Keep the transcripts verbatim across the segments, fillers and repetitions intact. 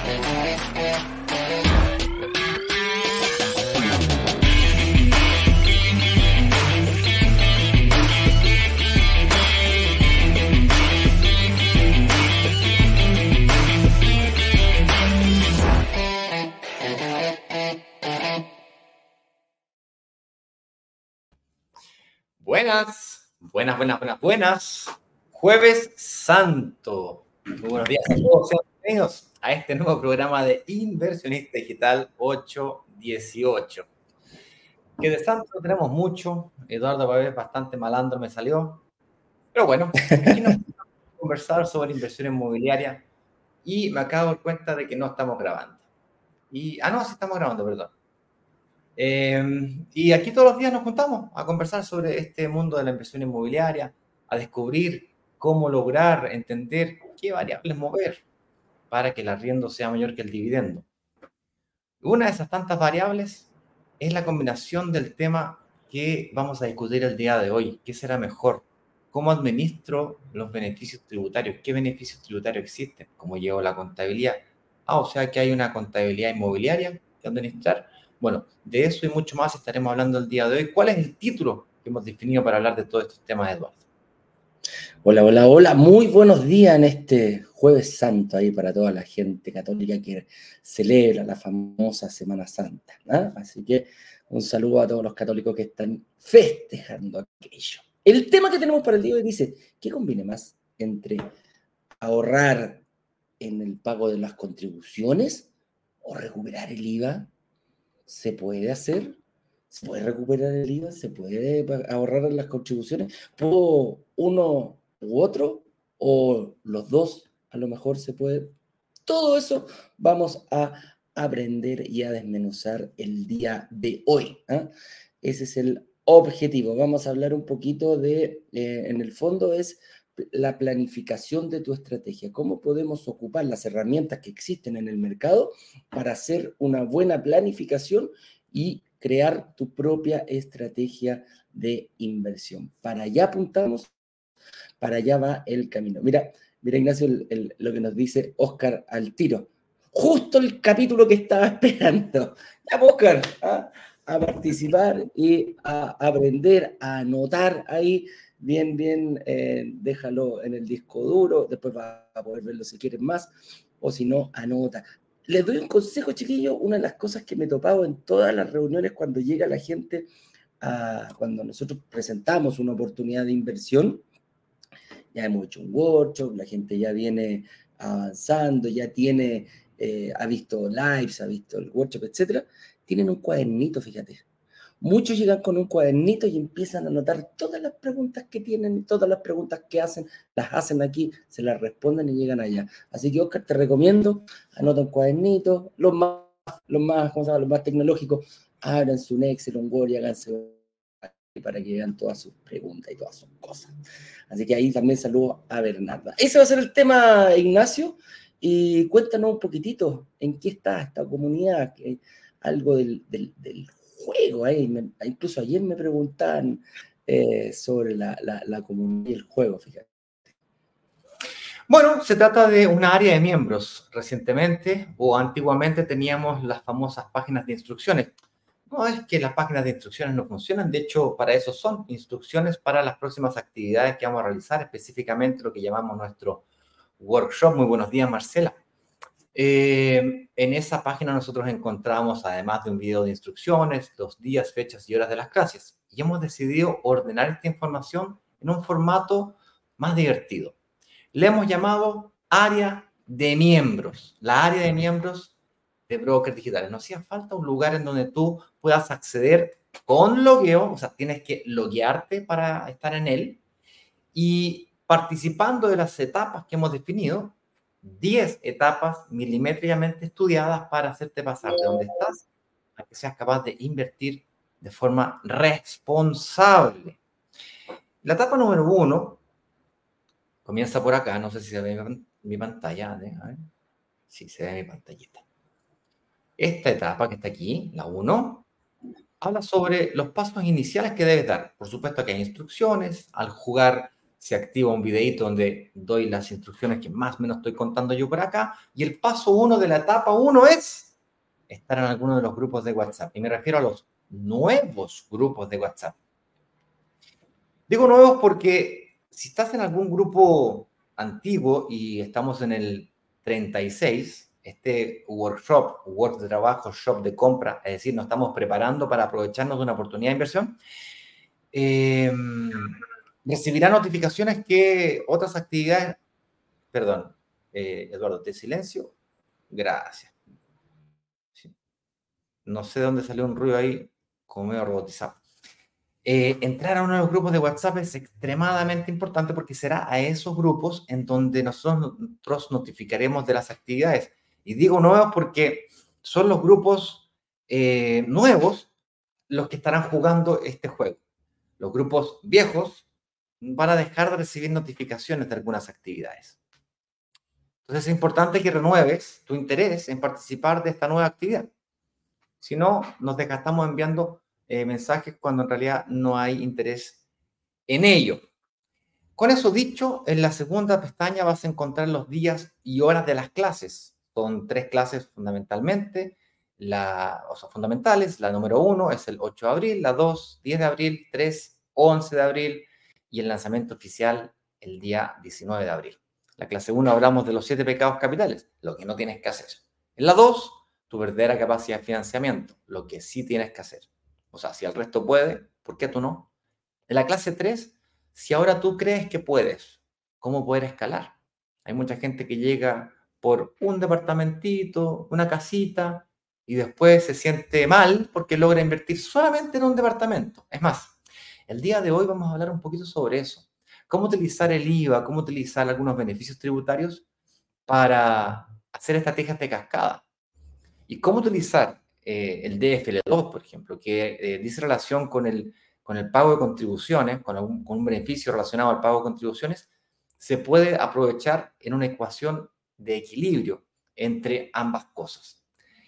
Buenas, buenas, buenas, buenas, buenas. Jueves Santo. Muy buenos días a todos. Sean bienvenidos a este nuevo programa de Inversionista Digital ocho dieciocho. Que de Santo tenemos mucho. Eduardo Pavés bastante malandro me salió. Pero bueno, aquí nos vamos a conversar sobre inversión inmobiliaria y me acabo de dar cuenta de que no estamos grabando. Y, ah, no, sí estamos grabando, perdón. Eh, y aquí todos los días nos juntamos a conversar sobre este mundo de la inversión inmobiliaria, a descubrir cómo lograr entender qué variables mover para que el arriendo sea mayor que el dividendo. Una de esas tantas variables es la combinación del tema que vamos a discutir el día de hoy. ¿Qué será mejor? ¿Cómo administro los beneficios tributarios? ¿Qué beneficios tributarios existen? ¿Cómo llevo la contabilidad? Ah, o sea que hay una contabilidad inmobiliaria que administrar. Bueno, de eso y mucho más estaremos hablando el día de hoy. ¿Cuál es el título que hemos definido para hablar de todos estos temas, Eduardo? Hola, hola, hola. Muy buenos días en este Jueves Santo ahí para toda la gente católica que celebra la famosa Semana Santa, ¿eh? Así que un saludo a todos los católicos que están festejando aquello. El tema que tenemos para el día de hoy dice, ¿qué conviene más entre ahorrar en el pago de las contribuciones o recuperar el I V A? ¿Se puede hacer? ¿Se puede recuperar el I V A? ¿Se puede ahorrar en las contribuciones? ¿Puedo uno u otro? ¿O los dos a lo mejor se puede? Todo eso vamos a aprender y a desmenuzar el día de hoy, ¿eh? Ese es el objetivo. Vamos a hablar un poquito de, eh, en el fondo es la planificación de tu estrategia. ¿Cómo podemos ocupar las herramientas que existen en el mercado para hacer una buena planificación y crear tu propia estrategia de inversión? Para allá apuntamos, para allá va el camino. Mira, mira Ignacio, el, el, lo que nos dice Oscar al tiro. Justo el capítulo que estaba esperando. Ya, Oscar, ¿ah? A participar y a aprender, a anotar ahí. Bien, bien, eh, déjalo en el disco duro, después vas a poder verlo si quieres más, o si no, anota. Les doy un consejo, chiquillos, una de las cosas que me he topado en todas las reuniones cuando llega la gente, a, cuando nosotros presentamos una oportunidad de inversión, ya hemos hecho un workshop, la gente ya viene avanzando, ya tiene, eh, ha visto lives, ha visto el workshop, etcétera, tienen un cuadernito, fíjate. Muchos llegan con un cuadernito y empiezan a anotar todas las preguntas que tienen, todas las preguntas que hacen, las hacen aquí, se las responden y llegan allá. Así que, Oscar, te recomiendo, anota un cuadernito, los más, los más, ¿cómo se llama? Los más tecnológicos, abran su Excel, un Word y háganse para que vean todas sus preguntas y todas sus cosas. Así que ahí también saludo a Bernarda. Ese va a ser el tema, Ignacio, y cuéntanos un poquitito en qué está esta comunidad, que algo del, del, del juego. ¿eh? Me, incluso ayer me preguntaban eh, sobre la, la, la comunidad y el juego, fíjate. Bueno, se trata de una área de miembros. Recientemente o antiguamente teníamos las famosas páginas de instrucciones. No es que las páginas de instrucciones no funcionan, de hecho, para eso son instrucciones para las próximas actividades que vamos a realizar, específicamente lo que llamamos nuestro workshop. Muy buenos días, Marcela. Eh, en esa página nosotros encontramos, además de un video de instrucciones, los días, fechas y horas de las clases. Y hemos decidido ordenar esta información en un formato más divertido. Le hemos llamado área de miembros. La área de miembros de brokers digitales. Nos hacía falta un lugar en donde tú puedas acceder con logueo, o sea, tienes que loguearte para estar en él, y participando de las etapas que hemos definido, diez etapas milimétricamente estudiadas para hacerte pasar de donde estás a que seas capaz de invertir de forma responsable. La etapa número uno comienza por acá, no sé si se ve mi, mi pantalla, a ver, sí, se ve mi pantallita. Esta etapa que está aquí, la uno, habla sobre los pasos iniciales que debes dar. Por supuesto que hay instrucciones, al jugar se activa un videito donde doy las instrucciones que más o menos estoy contando yo por acá. Y el paso uno de la etapa uno es estar en alguno de los grupos de WhatsApp. Y me refiero a los nuevos grupos de WhatsApp. Digo nuevos porque si estás en algún grupo antiguo y estamos en el treinta y seis, este workshop, work de trabajo, shop de compra, es decir, nos estamos preparando para aprovecharnos de una oportunidad de inversión, eh, recibirá notificaciones que otras actividades, perdón, eh, Eduardo, de silencio, gracias. Sí. No sé de dónde salió un ruido ahí, como medio robotizado. Eh, entrar a uno de los grupos de WhatsApp es extremadamente importante porque será a esos grupos en donde nosotros notificaremos de las actividades. Y digo nuevos porque son los grupos eh, nuevos los que estarán jugando este juego. Los grupos viejos van a dejar de recibir notificaciones de algunas actividades. Entonces es importante que renueves tu interés en participar de esta nueva actividad. Si no, nos desgastamos enviando eh, mensajes cuando en realidad no hay interés en ello. Con eso dicho, en la segunda pestaña vas a encontrar los días y horas de las clases. Son tres clases fundamentalmente, la, o sea, fundamentales. La número uno es el ocho de abril, la dos, diez de abril, tres, once de abril y el lanzamiento oficial el día diecinueve de abril. La clase uno hablamos de los siete pecados capitales, lo que no tienes que hacer. En la dos, tu verdadera capacidad de financiamiento, lo que sí tienes que hacer. O sea, si el resto puede, ¿por qué tú no? En la clase tres, si ahora tú crees que puedes, ¿cómo poder escalar? Hay mucha gente que llega por un departamentito, una casita, y después se siente mal porque logra invertir solamente en un departamento. Es más, el día de hoy vamos a hablar un poquito sobre eso. Cómo utilizar el I V A, cómo utilizar algunos beneficios tributarios para hacer estrategias de cascada. Y cómo utilizar eh, el D F L dos, por ejemplo, que eh, dice relación con el, con el pago de contribuciones, con un, con un beneficio relacionado al pago de contribuciones, se puede aprovechar en una ecuación de equilibrio entre ambas cosas.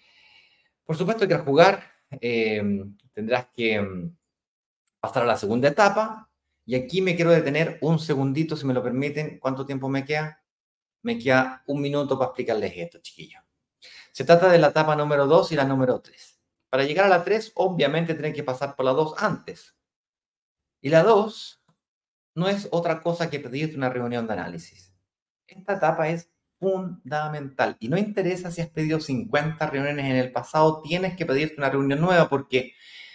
Por supuesto que al jugar eh, tendrás que um, pasar a la segunda etapa, y aquí me quiero detener un segundito, si me lo permiten. ¿Cuánto tiempo me queda? Me queda un minuto para explicarles esto, chiquillos. Se trata de la etapa número dos y la número tres. Para llegar a la tres, obviamente tienen que pasar por la dos antes. Y la dos no es otra cosa que pedirte una reunión de análisis. Esta etapa es fundamental y no interesa si has pedido cincuenta reuniones en el pasado, tienes que pedirte una reunión nueva porque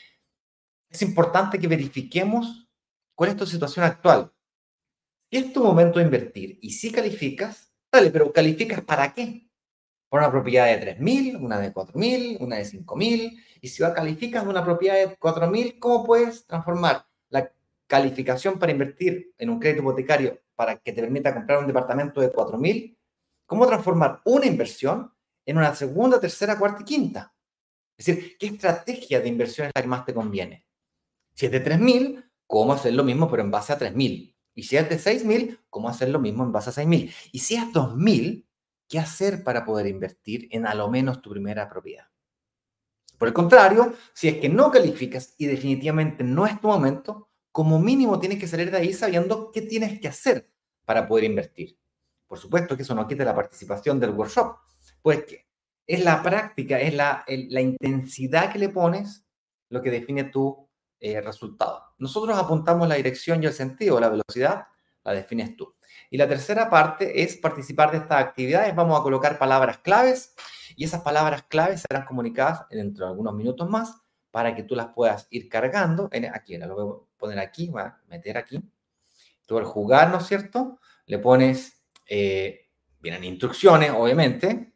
es importante que verifiquemos cuál es tu situación actual. Si es tu momento de invertir y si calificas, dale, pero ¿calificas para qué? Por una propiedad de tres mil, una de cuatro mil, una de cinco mil. Y si calificas de una propiedad de cuatro mil, ¿cómo puedes transformar la calificación para invertir en un crédito hipotecario para que te permita comprar un departamento de cuatro mil? ¿Cómo transformar una inversión en una segunda, tercera, cuarta y quinta? Es decir, ¿qué estrategia de inversión es la que más te conviene? Si es de tres mil, ¿cómo hacer lo mismo pero en base a tres mil? Y si es de seis mil, ¿cómo hacer lo mismo en base a seis mil? Y si es dos mil, ¿qué hacer para poder invertir en a lo menos tu primera propiedad? Por el contrario, si es que no calificas y definitivamente no es tu momento, como mínimo tienes que salir de ahí sabiendo qué tienes que hacer para poder invertir. Por supuesto que eso no quita la participación del workshop, pues que es la práctica, es la, el, la intensidad que le pones lo que define tu eh, resultado. Nosotros apuntamos la dirección y el sentido, la velocidad la defines tú. Y la tercera parte es participar de estas actividades. Vamos a colocar palabras claves y esas palabras claves serán comunicadas dentro de algunos minutos más para que tú las puedas ir cargando. Aquí, lo voy a poner aquí, voy a meter aquí. Tú al jugar, ¿no es cierto? Le pones, eh, vienen instrucciones, obviamente,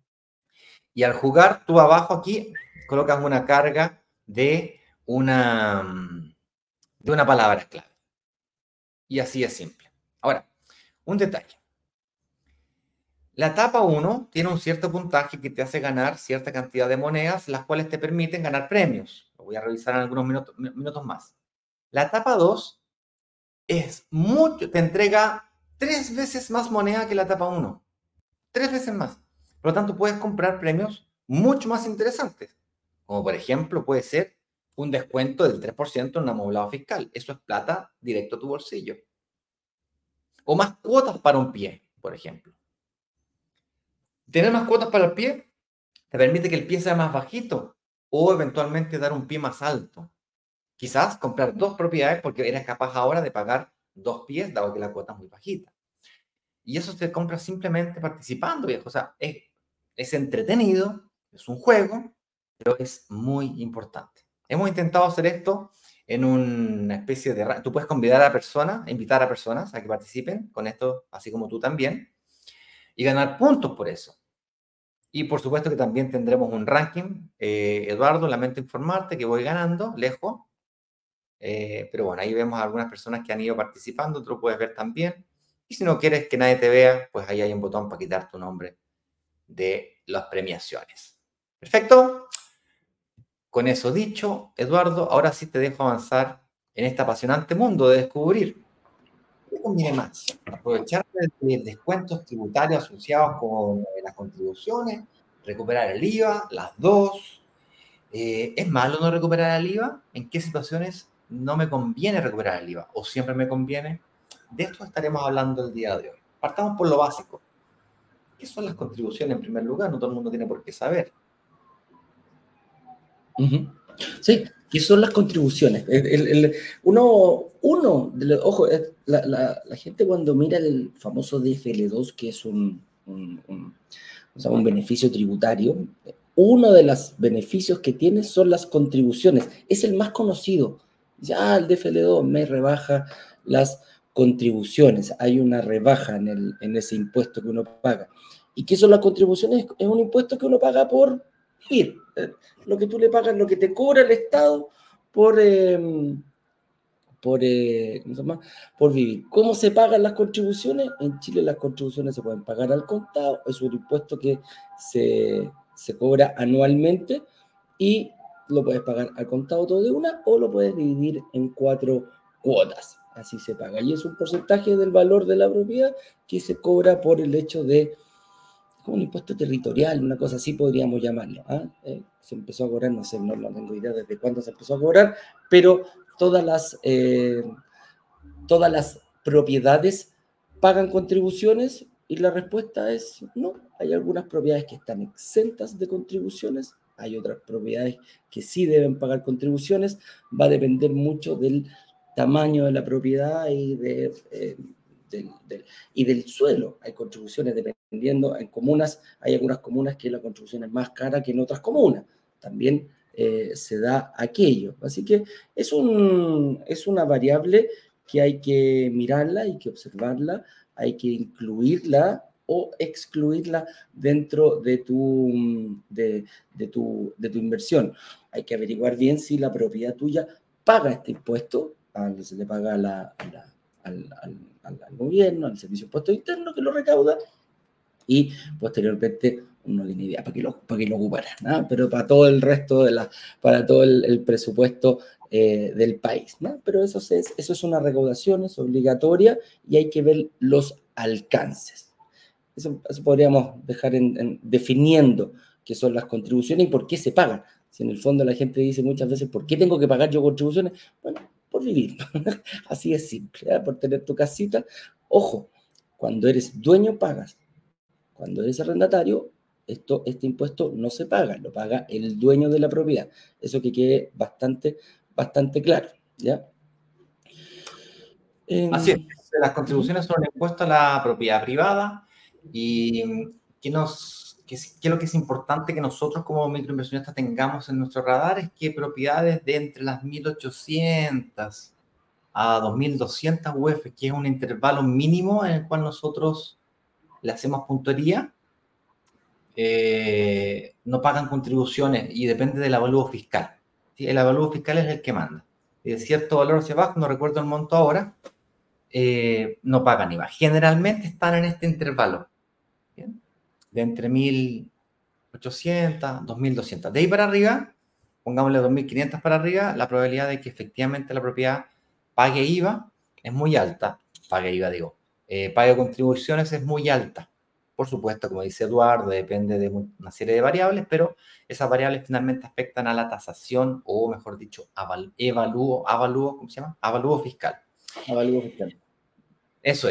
y al jugar tú abajo aquí colocas una carga de una, de una palabra clave. Y así es simple. Ahora, un detalle. La etapa uno tiene un cierto puntaje que te hace ganar cierta cantidad de monedas, las cuales te permiten ganar premios. Lo voy a revisar en algunos minutos, minutos más. La etapa dos es mucho, te entrega tres veces más moneda que la etapa uno. Tres veces más. Por lo tanto, puedes comprar premios mucho más interesantes. Como por ejemplo, puede ser un descuento del tres por ciento en un amoblado fiscal. Eso es plata directo a tu bolsillo. o más cuotas para un pie, por ejemplo. Tener más cuotas para el pie te permite que el pie sea más bajito o eventualmente dar un pie más alto. Quizás comprar dos propiedades porque eres capaz ahora de pagar dos pies, dado que la cuota es muy bajita. Y eso se compra simplemente participando, viejo. O sea, es, es entretenido, es un juego, pero es muy importante. Hemos intentado hacer esto en una especie de... Tú puedes convidar a personas, invitar a personas a que participen con esto, así como tú también, y ganar puntos por eso. Y por supuesto que también tendremos un ranking. Eh, Eduardo, lamento informarte que voy ganando, lejos. Eh, pero bueno, ahí vemos a algunas personas que han ido participando, tú lo puedes ver también. Y si no quieres que nadie te vea, pues ahí hay un botón para quitar tu nombre de las premiaciones. Perfecto. Con eso dicho, Eduardo, ahora sí te dejo avanzar en este apasionante mundo de descubrir qué conviene más. Aprovechar de descuentos tributarios asociados con las contribuciones, recuperar el I V A, las dos. Eh, ¿Es malo no recuperar el I V A? ¿En qué situaciones no me conviene recuperar el I V A? ¿O siempre me conviene? De esto estaremos hablando el día de hoy. Partamos por lo básico. ¿Qué son las contribuciones en primer lugar? No todo el mundo tiene por qué saber. Uh-huh. Sí, ¿qué son las contribuciones? El, el, el, uno, uno de los, ojo, la, la, la gente cuando mira el famoso D F L dos, que es un, un, un, o sea, un beneficio tributario, uno de los beneficios que tiene son las contribuciones. Es el más conocido. Ya el D F L dos me rebaja las contribuciones. Hay una rebaja en, el, en ese impuesto que uno paga. ¿Y qué son las contribuciones? Es un impuesto que uno paga por vivir. Lo que tú le pagas, lo que te cobra el Estado por, eh, por, eh, ¿cómo se llama? Por vivir. ¿Cómo se pagan las contribuciones? En Chile las contribuciones se pueden pagar al contado, es un impuesto que se, se cobra anualmente y lo puedes pagar al contado todo de una o lo puedes dividir en cuatro cuotas. Así se paga. Y es un porcentaje del valor de la propiedad que se cobra por el hecho de como un impuesto territorial, una cosa así podríamos llamarlo. ¿eh? Eh, se empezó a cobrar, no sé, no, no tengo idea desde cuándo se empezó a cobrar, pero todas las, eh, todas las propiedades pagan contribuciones y la respuesta es no. Hay algunas propiedades que están exentas de contribuciones, hay otras propiedades que sí deben pagar contribuciones, va a depender mucho del tamaño de la propiedad y de... Eh, Del, del, y del suelo. Hay contribuciones dependiendo, en comunas, hay algunas comunas que la contribución es más cara que en otras comunas. También eh, se da aquello. Así que es, un, es una variable que hay que mirarla, hay que observarla, hay que incluirla o excluirla dentro de tu, de, de tu, de tu inversión. Hay que averiguar bien si la propiedad tuya paga este impuesto, a donde se le paga la, la Al, al, al, gobierno, al Servicio de Impuesto Interno que lo recauda y posteriormente uno tiene idea para qué lo, para qué lo ocupará, ¿no? Pero para todo el resto de la, para todo el, el presupuesto eh, del país, ¿no? Pero eso es, eso es una recaudación, es obligatoria y hay que ver los alcances. Eso, eso podríamos dejar en, en, definiendo qué son las contribuciones y por qué se pagan. Si en el fondo la gente dice muchas veces, ¿por qué tengo que pagar yo contribuciones? Bueno, por vivir. Así es simple, ¿eh? Por tener tu casita. Ojo, cuando eres dueño pagas. Cuando eres arrendatario, esto, este impuesto no se paga, lo paga el dueño de la propiedad. Eso que quede bastante, bastante claro, ¿ya? Eh, Así es. Las contribuciones son un impuesto a la propiedad privada y ¿qué, nos, qué, qué es lo que es importante que nosotros como microinversionistas tengamos en nuestro radar? Es que propiedades de entre las mil ochocientas a dos mil doscientas U F, que es un intervalo mínimo en el cual nosotros le hacemos puntería, eh, no pagan contribuciones y depende del avalúo fiscal. ¿Sí? El avalúo fiscal es el que manda. Y de cierto valor hacia abajo, no recuerdo el monto ahora, eh, no pagan I V A. Generalmente están en este intervalo, ¿bien? De entre mil ochocientas, dos mil doscientas. De ahí para arriba, pongámosle dos mil quinientas para arriba, la probabilidad de que efectivamente la propiedad pague I V A es muy alta. Pague I V A, digo. Eh, pague contribuciones es muy alta. Por supuesto, como dice Eduardo, depende de una serie de variables, pero esas variables finalmente afectan a la tasación o, mejor dicho, evalúo, avalúo, ¿cómo se llama? Avalúo fiscal. Avalúo fiscal. Eso es.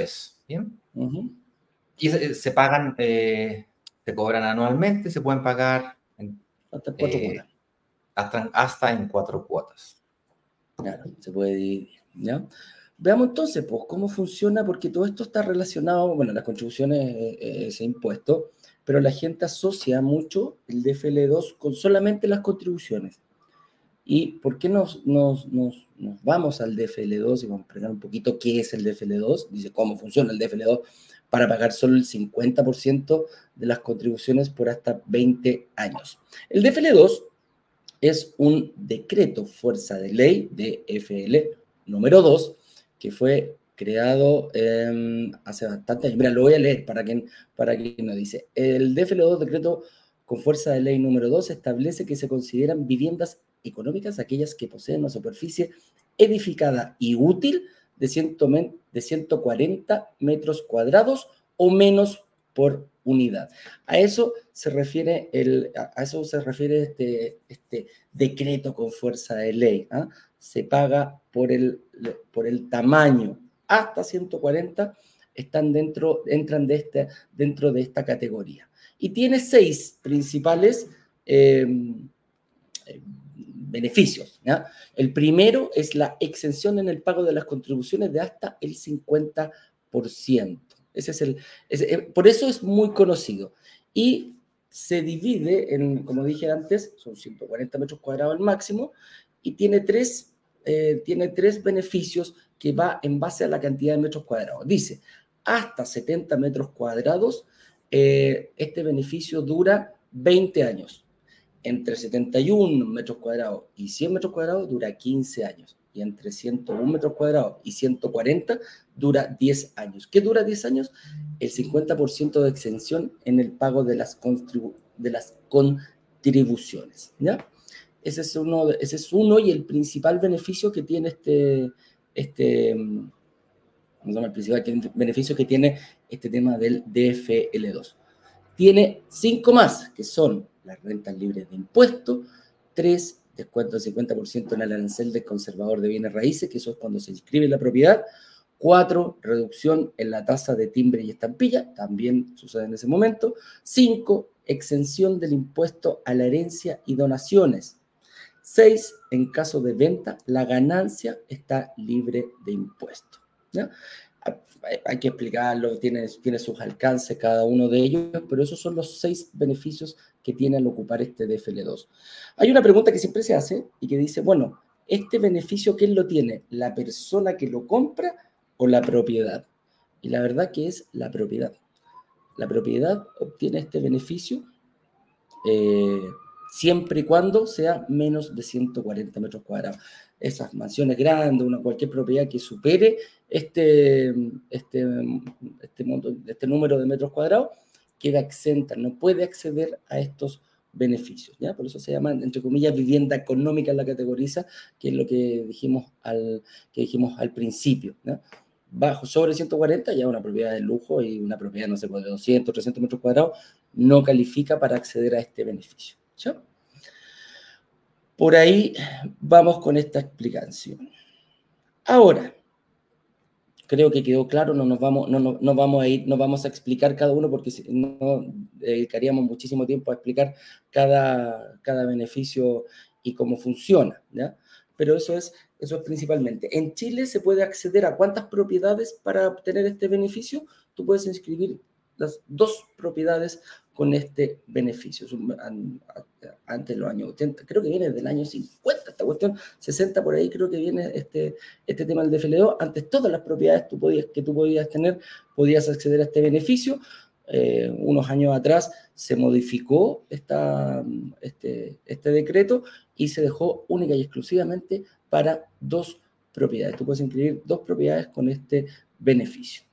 ¿Bien? Uh-huh. Y se, se pagan, eh, se cobran anualmente, se pueden pagar en, hasta cuatro eh, cuotas. Hasta, hasta en cuatro cuotas. Claro, se puede dividir, ¿ya? Veamos entonces, pues, cómo funciona, porque todo esto está relacionado, bueno, las contribuciones, eh, eh, ese impuesto, pero la gente asocia mucho el D F L dos con solamente las contribuciones. ¿Y por qué nos, nos, nos, nos vamos al D F L dos y vamos a explicar un poquito qué es el D F L dos? Dice cómo funciona el D F L dos para pagar solo el cincuenta por ciento de las contribuciones por hasta veinte años. El D F L dos es un decreto fuerza de ley D F L número dos que fue creado eh, hace bastante años. Mira, lo voy a leer para quien, para quien nos dice. El D F L dos, decreto con fuerza de ley número dos, establece que se consideran viviendas económicas aquellas que poseen una superficie edificada y útil de, de ciento cuarenta metros cuadrados o menos por unidad. A eso se refiere, el, a eso se refiere este, este decreto con fuerza de ley. ¿eh? Se paga por el, por el tamaño. Hasta ciento cuarenta están dentro, entran de este, dentro de esta categoría. Y tiene seis principales eh, beneficios. ¿ya? El primero es la exención en el pago de las contribuciones de hasta el cincuenta por ciento. Ese es el, ese, por eso es muy conocido. Y se divide en, como dije antes, son ciento cuarenta metros cuadrados al máximo, y tiene tres, eh, tiene tres beneficios que va en base a la cantidad de metros cuadrados. Dice, hasta setenta metros cuadrados, eh, este beneficio dura veinte años. Entre setenta y uno metros cuadrados y cien metros cuadrados dura quince años. Y entre ciento uno metros cuadrados y ciento cuarenta dura diez años. ¿Qué dura diez años? El cincuenta por ciento de exención en el pago de las, contribu de las contribuciones. ¿ya? Ese es, uno, ese es uno y el principal beneficio que tiene este, este ¿cómo se llama? El principal beneficio que tiene este tema del D F L dos. Tiene cinco más, que son las rentas libres de impuestos, tres, descuento del cincuenta por ciento en el arancel del conservador de bienes raíces, que eso es cuando se inscribe la propiedad, cuatro, reducción en la tasa de timbre y estampilla, también sucede en ese momento, cinco, exención del impuesto a la herencia y donaciones, seis, en caso de venta, la ganancia está libre de impuesto. ¿ya? Hay que explicarlo, tiene, tiene sus alcances cada uno de ellos, pero esos son los seis beneficios que tiene al ocupar este D F L dos. Hay una pregunta que siempre se hace y que dice, bueno, ¿este beneficio quién lo tiene? ¿La persona que lo compra o la propiedad? Y la verdad que es la propiedad. La propiedad obtiene este beneficio eh, siempre y cuando sea menos de ciento cuarenta metros cuadrados. Esas mansiones grandes, una, cualquier propiedad que supere este, este, este, monto, este número de metros cuadrados, queda exenta, no puede acceder a estos beneficios. ¿ya? Por eso se llama, entre comillas, vivienda económica, la categoriza, que es lo que dijimos al, que dijimos al principio. ¿ya? Bajo, sobre ciento cuarenta, ya una propiedad de lujo y una propiedad, no sé, de doscientos, trescientos metros cuadrados, no califica para acceder a este beneficio. ¿ya? Por ahí vamos con esta explicación. Ahora, creo que quedó claro, no nos vamos, no, no, no vamos a ir, no vamos a explicar cada uno porque no dedicaríamos muchísimo tiempo a explicar cada, cada beneficio y cómo funciona, ¿ya? Pero eso es, eso es principalmente. En Chile se puede acceder a ¿cuántas propiedades para obtener este beneficio? Tú puedes inscribir las dos propiedades con este beneficio. Antes de los años ochenta, creo que viene del año cincuenta esta cuestión, sesenta por ahí creo que viene este, este tema del D F L dos. Antes todas las propiedades tú podías, que tú podías tener, podías acceder a este beneficio. Eh, unos años atrás se modificó esta, este, este decreto y se dejó única y exclusivamente para dos propiedades. Tú puedes inscribir dos propiedades con este beneficio.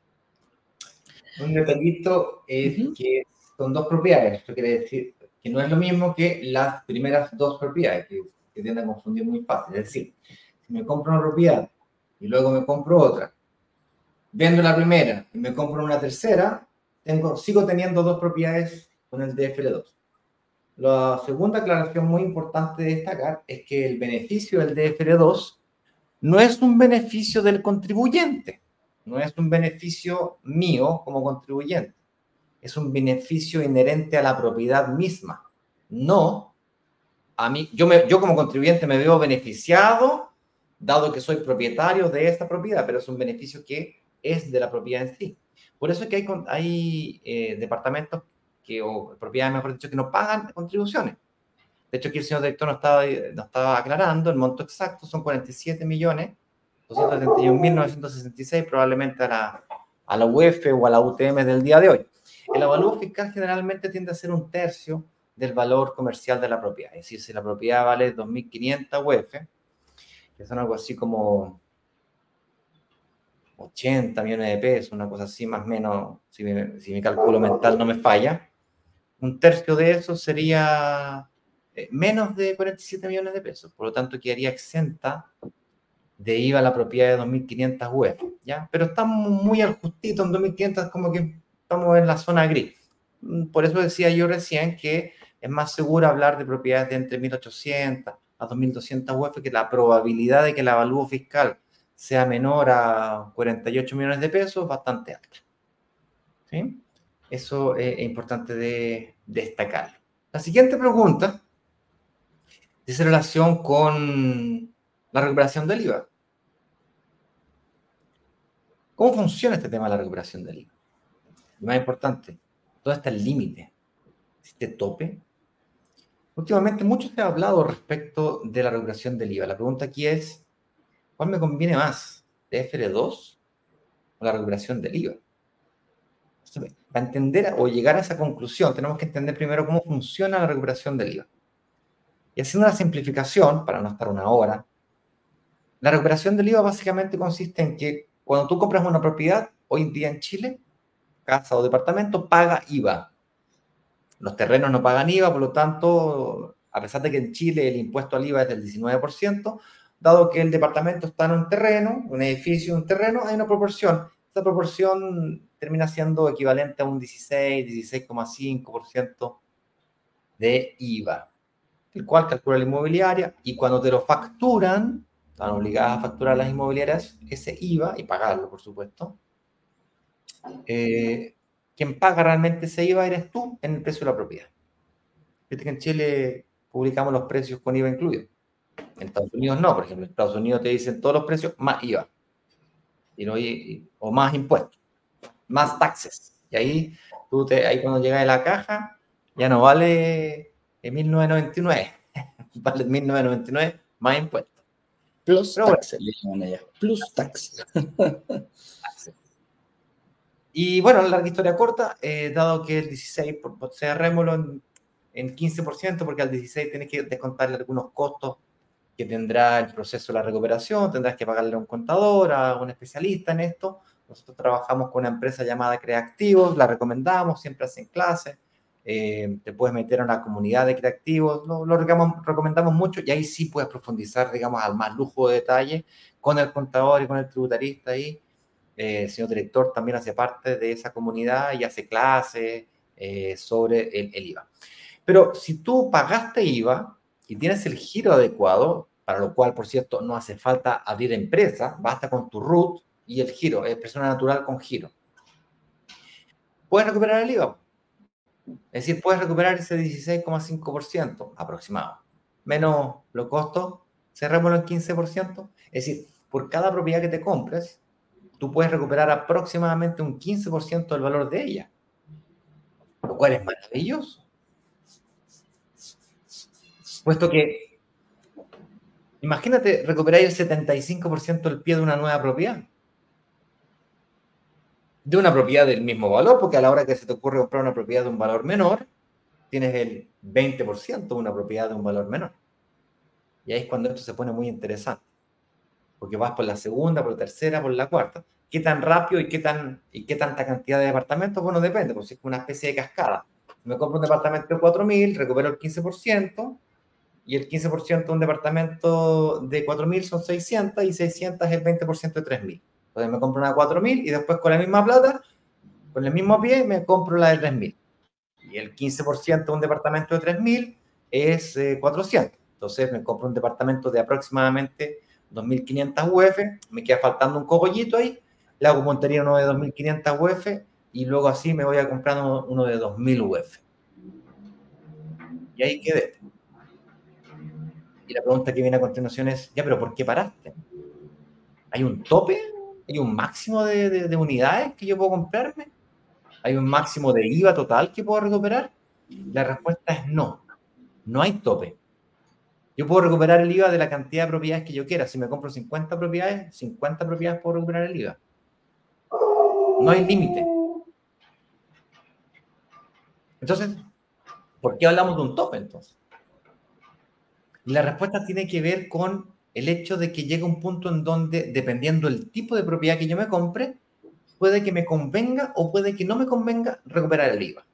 Un detallito es uh-huh. que son dos propiedades. Esto quiere decir que no es lo mismo que las primeras dos propiedades, que, que tienden a confundir muy fácil. Es decir, si me compro una propiedad y luego me compro otra, vendo la primera y me compro una tercera, tengo, sigo teniendo dos propiedades con el D F L dos. La segunda aclaración muy importante de destacar es que el beneficio del D F L dos no es un beneficio del contribuyente. no es un beneficio mío como contribuyente, es un beneficio inherente a la propiedad misma. No, a mí, yo, me, yo como contribuyente me veo beneficiado, dado que soy propietario de esta propiedad, pero es un beneficio que es de la propiedad en sí. Por eso es que hay, hay eh, departamentos que, o propiedades, mejor dicho, que no pagan contribuciones. De hecho, aquí el señor director nos estaba, nos estaba aclarando, el monto exacto son cuarenta y siete millones doscientos setenta y un mil novecientos sesenta y seis, probablemente a la, a la U E F o a la U T M del día de hoy. El avalúo fiscal generalmente tiende a ser un tercio del valor comercial de la propiedad. Es decir, si la propiedad vale dos mil quinientas U E F, que son algo así como ochenta millones de pesos, una cosa así más o menos, si, me, si mi cálculo mental no me falla, un tercio de eso sería eh, menos de cuarenta y siete millones de pesos. Por lo tanto, quedaría exenta de I V A la propiedad de dos mil quinientas U E F, ¿ya? Pero estamos muy al justito, en dos mil quinientas como que estamos en la zona gris. Por eso decía yo recién que es más seguro hablar de propiedades de entre mil ochocientas a dos mil doscientas U E F, que la probabilidad de que el avalúo fiscal sea menor a cuarenta y ocho millones de pesos es bastante alta. ¿Sí? Eso es importante de destacar. La siguiente pregunta dice relación con la recuperación del I V A. ¿Cómo funciona este tema de la recuperación del I V A? Lo más importante, ¿dónde está el límite? ¿Existe tope? Últimamente mucho se ha hablado respecto de la recuperación del I V A. La pregunta aquí es, ¿cuál me conviene más? ¿T F R dos o la recuperación del I V A? Entonces, para entender o llegar a esa conclusión, tenemos que entender primero cómo funciona la recuperación del I V A. Y haciendo una simplificación, para no estar una hora, la recuperación del I V A básicamente consiste en que cuando tú compras una propiedad, hoy en día en Chile, casa o departamento, paga I V A. Los terrenos no pagan I V A, por lo tanto, a pesar de que en Chile el impuesto al I V A es del diecinueve por ciento, dado que el departamento está en un terreno, un edificio, un terreno, hay una proporción. Esta proporción termina siendo equivalente a un dieciséis, dieciséis coma cinco por ciento de I V A, el cual calcula la inmobiliaria, y cuando te lo facturan, están obligadas a facturar las inmobiliarias ese I V A y pagarlo, por supuesto. Eh, quien paga realmente ese I V A eres tú en el precio de la propiedad. Viste que en Chile publicamos los precios con I V A incluido. En Estados Unidos no, por ejemplo, en Estados Unidos te dicen todos los precios más I V A. Y no, y, o más impuestos, más taxes. Y ahí, tú te, ahí cuando llegas a la caja, ya no vale mil novecientos noventa y nueve, vale mil novecientos noventa y nueve más impuestos. Plus taxes, le llaman allá. Plus taxes. Y bueno, la larga historia corta, eh, dado que el dieciséis, por, por cerrémoslo en, en quince por ciento, porque al dieciséis tienes que descontarle algunos costos que tendrá el proceso de la recuperación, tendrás que pagarle a un contador, a un especialista en esto. Nosotros trabajamos con una empresa llamada Creativos, la recomendamos, siempre hacen clases, eh, te puedes meter a una comunidad de creativos, lo, lo recomendamos, recomendamos mucho, y ahí sí puedes profundizar, digamos, al más lujo de detalle con el contador y con el tributarista ahí. Eh, el señor director también hace parte de esa comunidad y hace clases eh, sobre el, el I V A. Pero si tú pagaste I V A y tienes el giro adecuado, para lo cual, por cierto, no hace falta abrir empresa, basta con tu R U T y el giro, es persona natural con giro, puedes recuperar el I V A. Es decir, puedes recuperar ese dieciséis coma cinco por ciento aproximado, menos los costos, cerrémoslo en quince por ciento. Es decir, por cada propiedad que te compres, tú puedes recuperar aproximadamente un quince por ciento del valor de ella, lo cual es maravilloso. Puesto que, imagínate recuperar el setenta y cinco por ciento del pie de una nueva propiedad. De una propiedad del mismo valor, porque a la hora que se te ocurre comprar una propiedad de un valor menor, tienes el veinte por ciento de una propiedad de un valor menor. Y ahí es cuando esto se pone muy interesante. Porque vas por la segunda, por la tercera, por la cuarta. ¿Qué tan rápido y qué, tan, y qué tanta cantidad de departamentos? Bueno, depende, porque es una especie de cascada. Me compro un departamento de cuatro mil, recupero el quince por ciento, y el quince por ciento de un departamento de cuatro mil son seiscientos, y seiscientos es el veinte por ciento de tres mil. Entonces me compro una de cuatro mil y después con la misma plata, con el mismo pie, me compro la de tres mil. Y el quince por ciento de un departamento de tres mil es eh, cuatrocientos. Entonces me compro un departamento de aproximadamente dos mil quinientas U F, me queda faltando un cogollito ahí, le hago puntería uno de dos mil quinientos U F y luego así me voy a comprar uno, uno de dos mil U F. Y ahí quedé. Y la pregunta que viene a continuación es, ya, pero ¿por qué paraste? ¿Hay un tope? ¿Hay un máximo de, de, de unidades que yo puedo comprarme? ¿Hay un máximo de I V A total que puedo recuperar? La respuesta es no. No hay tope. Yo puedo recuperar el I V A de la cantidad de propiedades que yo quiera. Si me compro cincuenta propiedades, cincuenta propiedades puedo recuperar el I V A. No hay límite. Entonces, ¿por qué hablamos de un tope entonces? Y la respuesta tiene que ver con el hecho de que llega un punto en donde, dependiendo del tipo de propiedad que yo me compre, puede que me convenga o puede que no me convenga recuperar el I V A.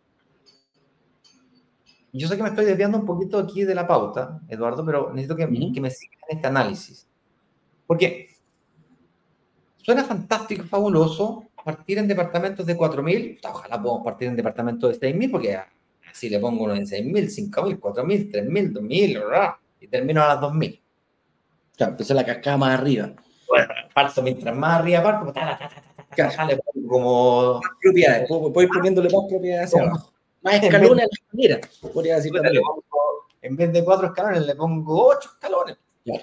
Yo sé que me estoy desviando un poquito aquí de la pauta, Eduardo, pero necesito que, uh-huh. que me sigan en este análisis. Porque suena fantástico, fabuloso, partir en departamentos de cuatro mil, ojalá podamos partir en departamentos de seis mil, porque así le pongo uno en seis mil, cinco mil, cuatro mil, tres mil, dos mil, y termino a las dos mil. Claro, entonces la cascada más arriba. Bueno, parto mientras más arriba parto, ta, ta, ta, ta, ta, claro. ta, le pongo como... Más propiedades, voy ir poniéndole más propiedades hacia abajo. Más escalones a la escalera, podría decir bueno, también. Pongo, en vez de cuatro escalones, le pongo ocho escalones. Claro.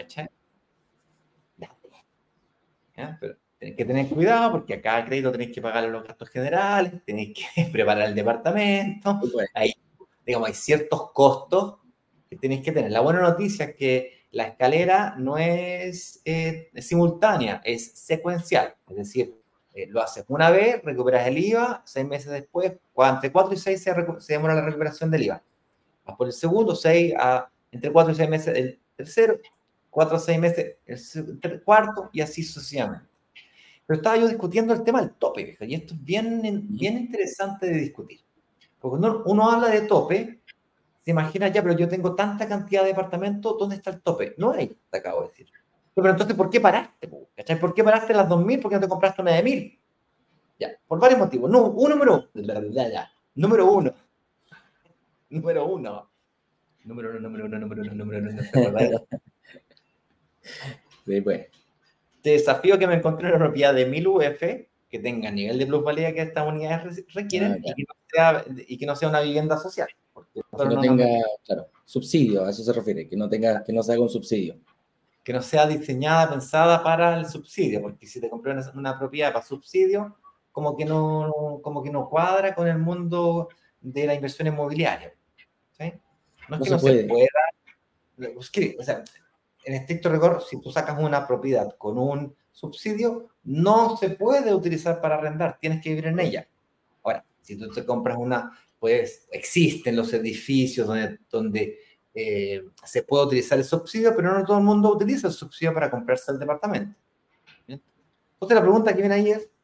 ¿Ya? Pero tenéis que tener cuidado porque a cada crédito tenéis que pagar los gastos generales, tenéis que preparar el departamento. Bueno. Hay, digamos, hay ciertos costos que tenéis que tener. La buena noticia es que la escalera no es, eh, es simultánea, es secuencial. Es decir, eh, lo haces una vez, recuperas el I V A, seis meses después, entre cuatro y seis se, se demora la recuperación del I V A. Vas por el segundo, seis a, entre cuatro y seis meses el tercero, cuatro a seis meses el cuarto y así sucesivamente. Pero estaba yo discutiendo el tema del tope, viejo, y esto es bien, bien interesante de discutir. Porque cuando uno habla de tope, se imagina, ya, pero yo tengo tanta cantidad de departamentos, ¿dónde está el tope? No hay, te acabo de decir. Pero entonces, ¿por qué paraste? ¿Cachai? ¿Por qué paraste las dos mil? ¿Por qué no te compraste una de mil? Ya, por varios motivos. No, un número, ya, ya. Número uno. Número uno. Número uno, número uno, número uno, número uno. ¿Te acordás? Sí, pues. Te desafío que me encontré una propiedad de mil U F que tenga nivel de plusvalía que estas unidades requieren ah, y, que no sea, y que no sea una vivienda social. Que no, no tenga, nos... claro, subsidio, a eso se refiere, que no tenga, que no se haga un subsidio. Que no sea diseñada, pensada para el subsidio, porque si te compré una, una propiedad para subsidio, como que no, como que no cuadra con el mundo de la inversión inmobiliaria. ¿Sí? No es no que se no puede. se pueda, es que, o sea, en estricto rigor, si tú sacas una propiedad con un subsidio, no se puede utilizar para arrendar, tienes que vivir en ella. Ahora, si tú te compras una, pues existen los edificios donde, donde eh, se puede utilizar el subsidio, pero no todo el mundo utiliza el subsidio para comprarse el departamento. ¿Bien? Entonces la pregunta que viene ahí es,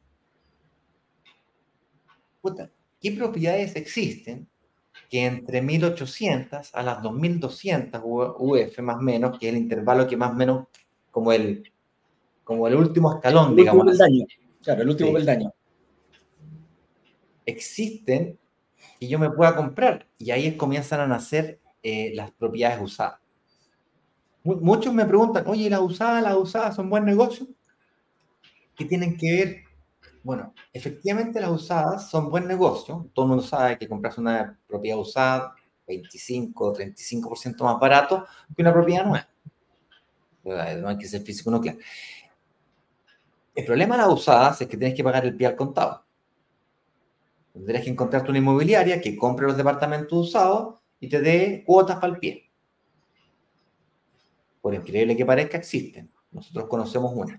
puta, ¿qué propiedades existen que entre mil ochocientas a las dos mil doscientas U F más o menos, que es el intervalo que más o menos como el, como el último escalón, el digamos. Último peldaño. Claro, el último sí. peldaño. Existen que yo me pueda comprar y ahí comienzan a nacer eh, las propiedades usadas. Muchos me preguntan, oye, ¿las usadas, las usadas son buen negocio? ¿Qué tienen que ver? Bueno, efectivamente las usadas son buen negocio. Todo el mundo sabe que comprarse una propiedad usada veinticinco o treinta y cinco por ciento más barato que una propiedad nueva. No hay que ser físico nuclear. El problema de las usadas es que tienes que pagar el pie al contado. Tendrás que encontrarte una inmobiliaria que compre los departamentos usados y te dé cuotas para el pie. Por increíble que parezca, existen. Nosotros conocemos una.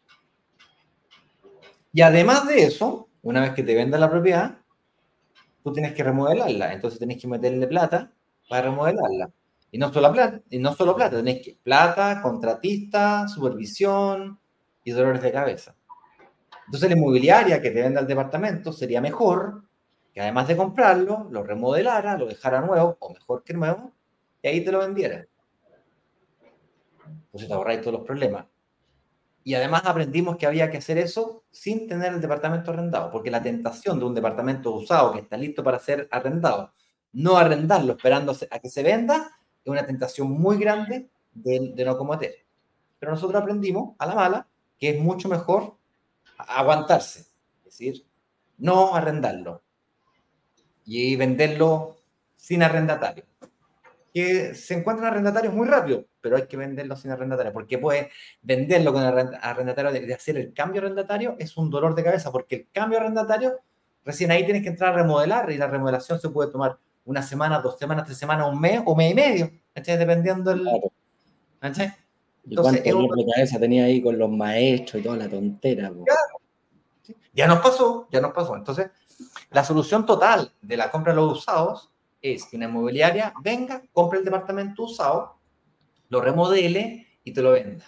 Y además de eso, una vez que te vendan la propiedad, tú tienes que remodelarla. Entonces tienes que meterle plata para remodelarla. Y no solo plata, y no solo plata, tenés que plata, contratista, supervisión y dolores de cabeza. Entonces la inmobiliaria que te venda el departamento sería mejor que además de comprarlo, lo remodelara, lo dejara nuevo, o mejor que nuevo, y ahí te lo vendiera. Entonces te ahorráis todos los problemas. Y además aprendimos que había que hacer eso sin tener el departamento arrendado, porque la tentación de un departamento usado que está listo para ser arrendado, no arrendarlo esperando a que se venda, es una tentación muy grande de, de no cometer. Pero nosotros aprendimos a la mala que es mucho mejor aguantarse, es decir, no arrendarlo y venderlo sin arrendatario. Que se encuentran arrendatarios muy rápido, pero hay que venderlo sin arrendatario, porque puede venderlo con el arrendatario, de hacer el cambio arrendatario es un dolor de cabeza, porque el cambio arrendatario, recién ahí tienes que entrar a remodelar, y la remodelación se puede tomar una semana, dos semanas, tres semanas, un mes o mes y medio, ¿cachai? Dependiendo del... Claro. ¿cachai? ¿Y cuánto dolor de cabeza tenía ahí con los maestros y toda la tontera? Claro. ¿Sí? Ya nos pasó, ya nos pasó. Entonces, la solución total de la compra de los usados es que una inmobiliaria venga, compre el departamento usado, lo remodele y te lo venda.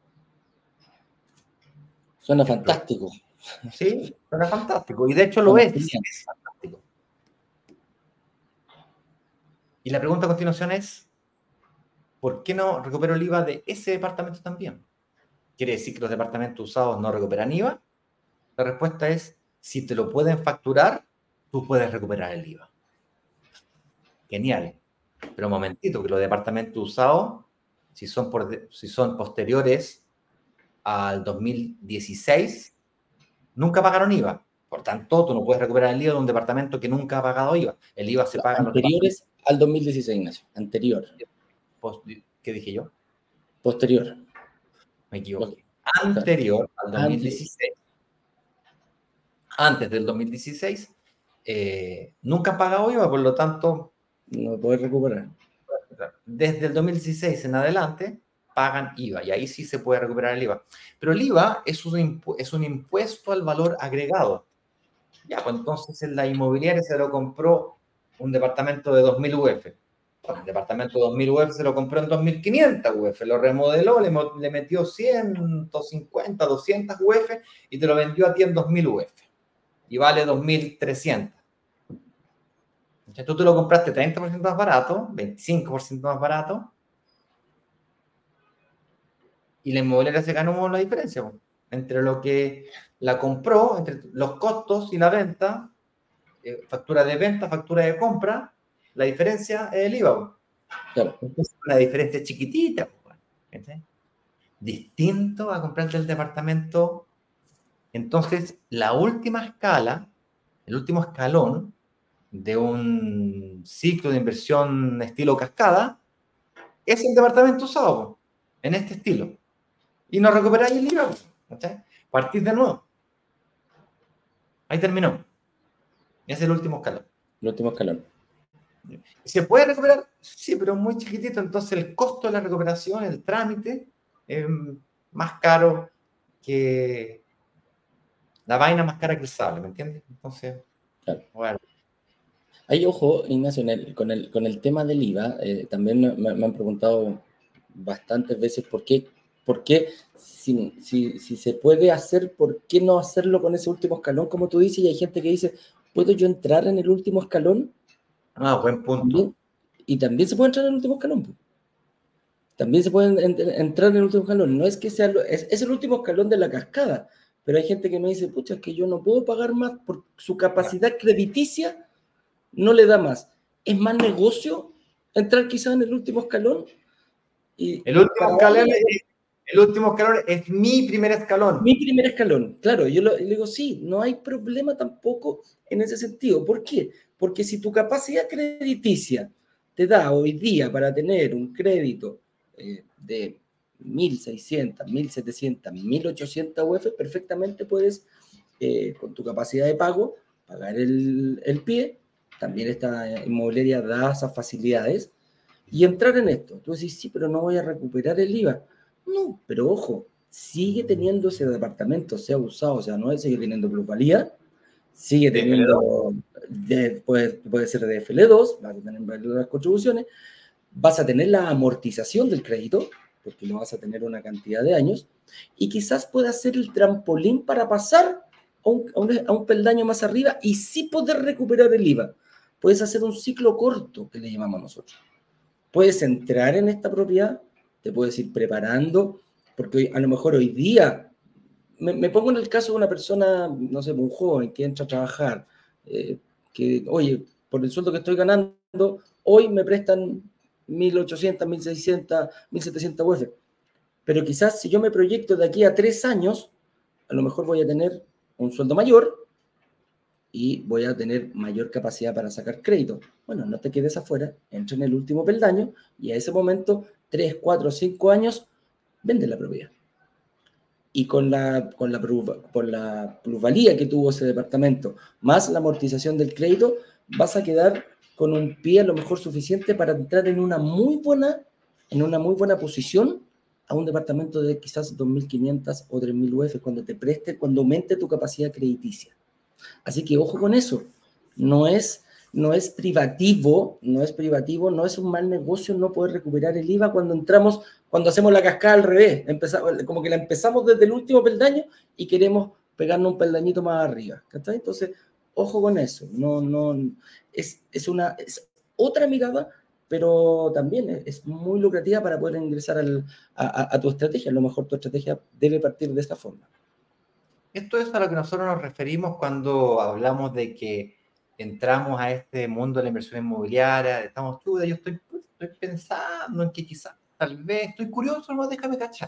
Suena fantástico. Sí, suena fantástico. Y de hecho lo es. Es fantástico. Y la pregunta a continuación es, ¿por qué no recupero el I V A de ese departamento también? ¿Quiere decir que los departamentos usados no recuperan I V A? La respuesta es, si te lo pueden facturar, tú puedes recuperar el I V A. Genial. Pero un momentito, que los departamentos usados, si son, por, si son posteriores al dos mil dieciséis, nunca pagaron I V A. Por tanto, tú no puedes recuperar el I V A de un departamento que nunca ha pagado I V A. El I V A se paga... Anteriores al dos mil dieciséis, Ignacio. Anterior. ¿Qué dije yo? Posterior. Me equivoqué. Anterior al dos mil dieciséis. Antes del dos mil dieciséis, eh, nunca han pagado I V A, por lo tanto... No puedes recuperar. Desde el dos mil dieciséis en adelante, pagan I V A, y ahí sí se puede recuperar el I V A. Pero el I V A es un, impu es un impuesto al valor agregado. Ya, pues entonces en la inmobiliaria se lo compró un departamento de dos mil U F. Bueno, el departamento de dos mil U F se lo compró en dos mil quinientos U F, lo remodeló, le, le metió ciento cincuenta, doscientos U F y te lo vendió a ti en dos mil U F. Y vale dos mil trescientos. Entonces tú te lo compraste treinta por ciento más barato, veinticinco por ciento más barato, y la inmobiliaria se ganó la diferencia, ¿no? Entre lo que la compró, entre los costos y la venta, eh, factura de venta, factura de compra, la diferencia es el I V A. Claro. Es una diferencia chiquitita. ¿Sí? Distinto a comprarte el departamento. Entonces, la última escala, el último escalón de un ciclo de inversión estilo cascada, es el departamento usado, en este estilo. Y no recuperáis el I V A. ¿Sí? Partís de nuevo. Ahí terminó. Es el último escalón. El último escalón. ¿Se puede recuperar? Sí, pero muy chiquitito. Entonces el costo de la recuperación, el trámite, es más caro que la vaina, más cara que el sable, ¿me entiendes? Entonces, claro. Bueno. Hay ojo, Ignacio, en el, con, el, con el tema del I V A, eh, también me, me han preguntado bastantes veces por qué, por qué si, si, si se puede hacer, ¿por qué no hacerlo con ese último escalón, como tú dices? Y hay gente que dice, ¿puedo yo entrar en el último escalón? Ah, buen punto. También, y también se puede entrar en el último escalón. También se puede en, entrar en el último escalón. No es que sea, es, es el último escalón de la cascada, pero hay gente que me dice, pucha, es que yo no puedo pagar más por su capacidad crediticia, no le da más. ¿Es más negocio entrar quizás en el último escalón? Y el último escalón es, el último escalón es mi primer escalón. Mi primer escalón, claro. Yo le digo, sí, no hay problema tampoco en ese sentido. ¿Por qué? Porque si tu capacidad crediticia te da hoy día para tener un crédito eh, de mil seiscientos, mil setecientos, mil ochocientos U F, perfectamente puedes, eh, con tu capacidad de pago, pagar el, el pie. También esta inmobiliaria da esas facilidades y entrar en esto. Tú decís, sí, pero no voy a recuperar el I V A. No, pero ojo, sigue teniendo ese departamento, sea usado, sea no, sigue teniendo plusvalía, sigue teniendo, de, puede, puede ser de F L dos, vas a tener las contribuciones, vas a tener la amortización del crédito, porque lo vas a tener una cantidad de años, y quizás pueda ser el trampolín para pasar a un, a un, a un peldaño más arriba y sí poder recuperar el I V A. Puedes hacer un ciclo corto, que le llamamos nosotros. Puedes entrar en esta propiedad, te puedes ir preparando, porque hoy, a lo mejor hoy día, me, me pongo en el caso de una persona, no sé, un joven que entra a trabajar, eh, que, oye, por el sueldo que estoy ganando, hoy me prestan mil ochocientos, mil seiscientos, mil setecientos U F. Pero quizás si yo me proyecto de aquí a tres años, a lo mejor voy a tener un sueldo mayor y voy a tener mayor capacidad para sacar crédito. Bueno, no te quedes afuera, entra en el último peldaño y a ese momento, tres, cuatro, cinco años, vende la propiedad. Y con la, con, la, con la plusvalía que tuvo ese departamento, más la amortización del crédito, vas a quedar con un pie a lo mejor suficiente para entrar en una muy buena, en una muy buena posición a un departamento de quizás dos mil quinientas o tres mil U F cuando te preste, cuando aumente tu capacidad crediticia. Así que ojo con eso, no es, no es privativo, no es privativo, no es un mal negocio no poder recuperar el I V A cuando entramos, cuando hacemos la cascada al revés, empezamos, como que la empezamos desde el último peldaño y queremos pegarnos un peldañito más arriba, ¿está? Entonces, ojo con eso, no, no, es, es, una, es otra mirada, pero también es, es muy lucrativa para poder ingresar al, a, a tu estrategia, a lo mejor tu estrategia debe partir de esta forma. Esto es a lo que nosotros nos referimos cuando hablamos de que entramos a este mundo de la inversión inmobiliaria, estamos, yo estoy, estoy pensando en que quizás, tal vez, estoy curioso, no, déjame cachar.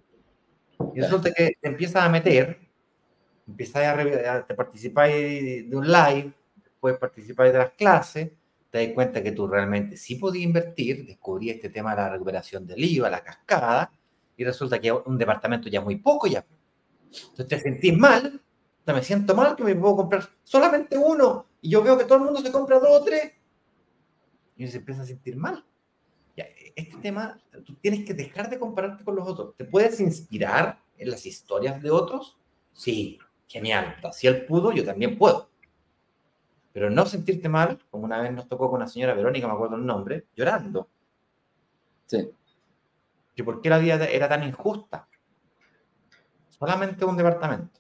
Y resulta que te empiezas a meter, empiezas a, a participar de un live, después participar de las clases, te das cuenta que tú realmente sí podías invertir, descubrí este tema de la recuperación del I V A, la cascada, y resulta que un departamento ya muy poco ya. Entonces te sentís mal, me siento mal que me puedo comprar solamente uno y yo veo que todo el mundo se compra dos o tres y se empieza a sentir mal. Ya, este tema, tú tienes que dejar de compararte con los otros. ¿Te puedes inspirar en las historias de otros? Sí, genial. Si él pudo, yo también puedo. Pero no sentirte mal, como una vez nos tocó con una señora Verónica, me acuerdo el nombre, llorando. Sí. Que por qué la vida era tan injusta. Solamente un departamento.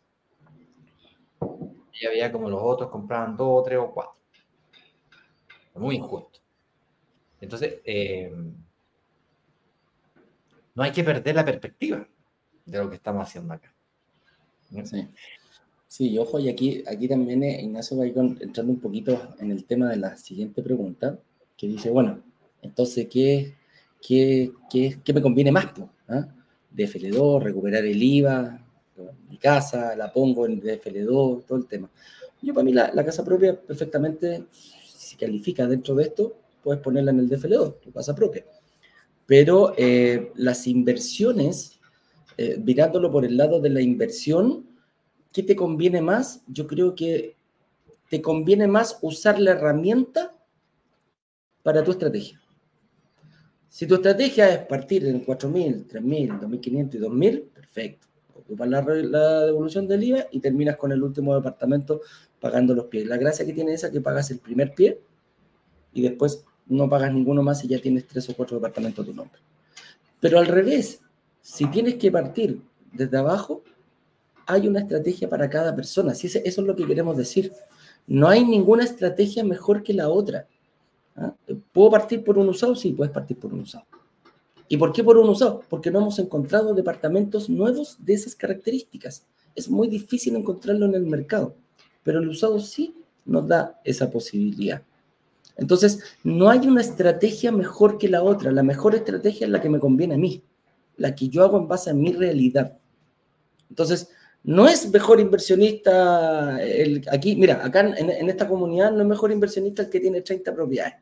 Y había como los otros compraban dos, tres o cuatro. Muy injusto. Entonces, eh, no hay que perder la perspectiva de lo que estamos haciendo acá. Sí, sí, y ojo, y aquí, aquí también eh, Ignacio va a ir con, entrando un poquito en el tema de la siguiente pregunta, que dice, bueno, entonces, ¿qué, qué, qué, qué me conviene más? ¿Ah? D F L dos, recuperar el I V A, mi casa, la pongo en D F L dos, todo el tema. Yo para mí la, la casa propia perfectamente, si califica dentro de esto, puedes ponerla en el D F L dos, tu casa propia. Pero eh, las inversiones, eh, mirándolo por el lado de la inversión, ¿qué te conviene más? Yo creo que te conviene más usar la herramienta para tu estrategia. Si tu estrategia es partir en cuatro mil, tres mil, dos mil quinientos y dos mil, perfecto. Ocupas la, la devolución del I V A y terminas con el último departamento pagando los pies. La gracia que tiene esa es que pagas el primer pie y después no pagas ninguno más y ya tienes tres o cuatro departamentos a tu nombre. Pero al revés, si tienes que partir desde abajo, hay una estrategia para cada persona. Sí, eso es lo que queremos decir. No hay ninguna estrategia mejor que la otra. ¿Ah? ¿Puedo partir por un usado? Sí, puedes partir por un usado. ¿Y por qué por un usado? Porque no hemos encontrado departamentos nuevos de esas características. Es muy difícil encontrarlo en el mercado, pero el usado sí nos da esa posibilidad. Entonces, no hay una estrategia mejor que la otra. La mejor estrategia es la que me conviene a mí, la que yo hago en base a mi realidad. Entonces, no es mejor inversionista el, aquí, mira, acá en, en esta comunidad no es mejor inversionista el que tiene treinta propiedades.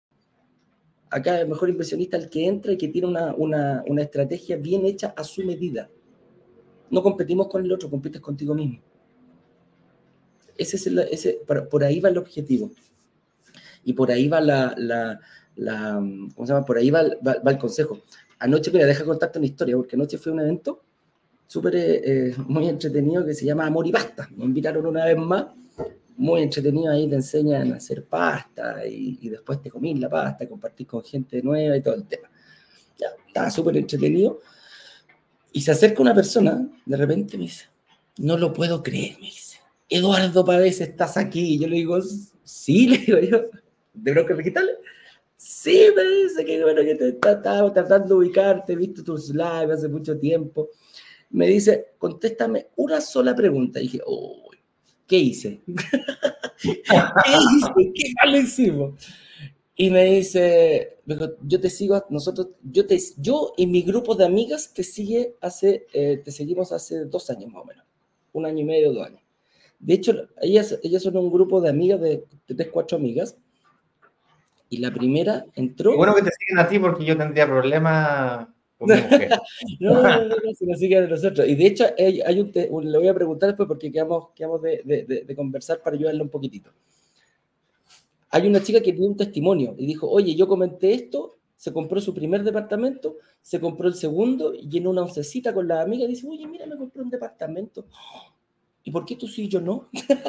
Acá es mejor inversionista el que entra y que tiene una, una, una estrategia bien hecha a su medida. No competimos con el otro, compites contigo mismo. Ese es el, ese, por, por ahí va el objetivo. Y por ahí va la, la, la ¿cómo se llama? Por ahí va, va, va el consejo. Anoche, mira, deja contarte una historia, porque anoche fue un evento súper eh, muy entretenido que se llama Amor y Pasta. Me invitaron una vez más, muy entretenido, ahí te enseñan a hacer pasta y, y después te comís la pasta, compartís con gente nueva y todo el tema. Ya, estaba súper entretenido. Y se acerca una persona, de repente me dice, no lo puedo creer, me dice, Eduardo Pavés, ¿estás aquí? Y yo le digo, sí, le digo yo, ¿de Brokers Digitales? Sí, me dice, que bueno que te estaba tratando de ubicarte, he visto tus lives hace mucho tiempo. Me dice, contéstame una sola pregunta. Y dije, oh, ¿qué hice? ¿Qué hice? ¿Qué mal hicimos? Y me dice, yo te sigo, nosotros, yo, te, yo y mi grupo de amigas te sigue hace, eh, te seguimos hace dos años más o menos. un año y medio, dos años. De hecho, ellas, ellas son un grupo de amigas, de tres, cuatro amigas, y la primera entró... Y bueno que te siguen a ti porque yo tendría problemas con mi mujer. no, no, no, no, no, se nos siguen a nosotros. Y de hecho, hay, hay un, te, un, le voy a preguntar después porque quedamos, quedamos de, de, de, de conversar para ayudarle un poquitito. Hay una chica que dio un testimonio y dijo, oye, yo comenté esto, se compró su primer departamento, se compró el segundo y llenó una oncecita con la amiga y dice, oye, mira, me compré un departamento. ¿Y por qué tú sí y yo no?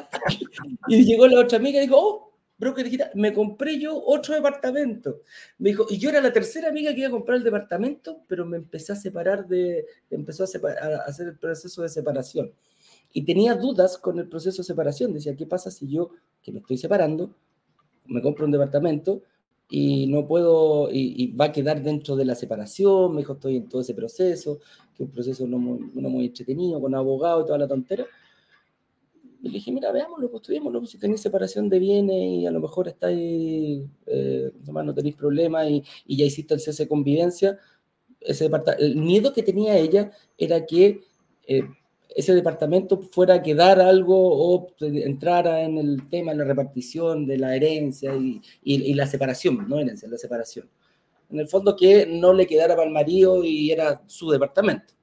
Y llegó la otra amiga y dijo, oh, broker digital, me compré yo otro departamento. Me dijo, y yo era la tercera amiga que iba a comprar el departamento, pero me empecé a separar de, empezó a, separar, a hacer el proceso de separación. Y tenía dudas con el proceso de separación. Decía, ¿qué pasa si yo, que me estoy separando, me compro un departamento y no puedo, y, y va a quedar dentro de la separación? Me dijo, estoy en todo ese proceso, que es un proceso no muy, no muy entretenido, con abogado y toda la tontera. Y le dije, mira, veámoslo, pues estudiémoslo, pues si tenéis separación de bienes y a lo mejor estáis, eh, no tenéis problemas y, y ya hiciste el cese de convivencia, ese departamento, el miedo que tenía ella era que eh, ese departamento fuera a quedar algo o entrara en el tema de la repartición de la herencia y, y, y la separación, no herencia, la separación. En el fondo que no le quedara para el marido y era su departamento.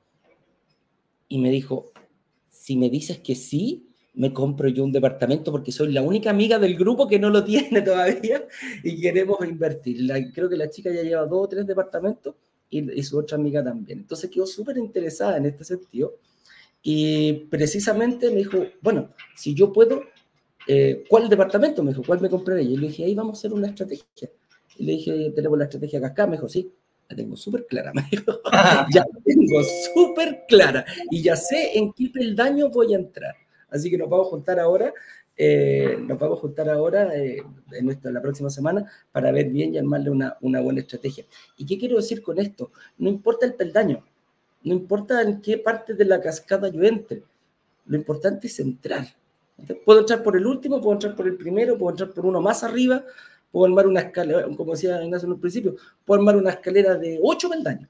Y me dijo, si me dices que sí, me compro yo un departamento porque soy la única amiga del grupo que no lo tiene todavía y queremos invertir. La, creo que la chica ya lleva dos o tres departamentos y, y su otra amiga también. Entonces quedó súper interesada en este sentido y precisamente me dijo, bueno, si yo puedo, eh, ¿cuál departamento? Me dijo, ¿cuál me compraré? Y le dije, ahí vamos a hacer una estrategia. Y le dije, tenemos la estrategia acá. Me dijo, sí, la tengo súper clara. Me dijo, ya la tengo súper clara y ya sé en qué peldaño voy a entrar. Así que nos vamos a juntar ahora, eh, nos vamos a juntar ahora eh, en esta, la próxima semana para ver bien y armarle una, una buena estrategia. ¿Y qué quiero decir con esto? No importa el peldaño, no importa en qué parte de la cascada yo entre, lo importante es entrar. Entonces, puedo entrar por el último, puedo entrar por el primero, puedo entrar por uno más arriba, puedo armar una escalera, como decía Ignacio en un principio, puedo armar una escalera de ocho peldaños.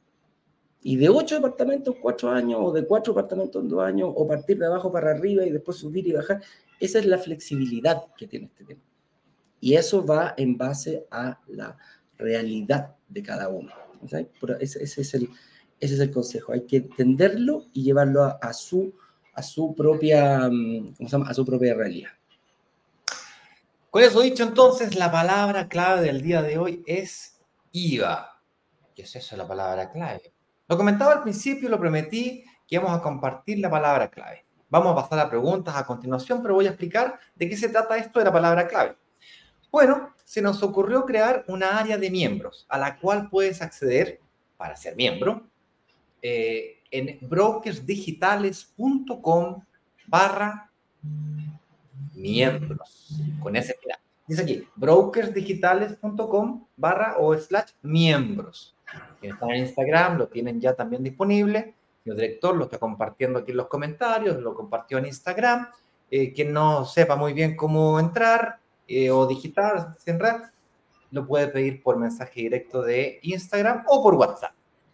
Y de ocho departamentos, cuatro años, o de cuatro departamentos en dos años, o partir de abajo para arriba y después subir y bajar. Esa es la flexibilidad que tiene este tema. Y eso va en base a la realidad de cada uno. ¿Sí? Ese, ese, es el, ese es el consejo. Hay que entenderlo y llevarlo a, a, su, a, su, propia, ¿cómo se llama? A su propia realidad. Con eso dicho, entonces, la palabra clave del día de hoy es I V A. ¿Qué es eso, la palabra clave? Lo comentaba al principio, lo prometí que íbamos a compartir la palabra clave. Vamos a pasar a preguntas a continuación, pero voy a explicar de qué se trata esto de la palabra clave. Bueno, se nos ocurrió crear una área de miembros a la cual puedes acceder para ser miembro eh, en brokersdigitales.com barra miembros, con ese final. Dice aquí, brokersdigitales.com barra o slash miembros. Quienes están en Instagram lo tienen ya también disponible. El director lo está compartiendo aquí en los comentarios, lo compartió en Instagram. Eh, quien no sepa muy bien cómo entrar eh, o digitar sin red, lo puede pedir por mensaje directo de Instagram o por WhatsApp.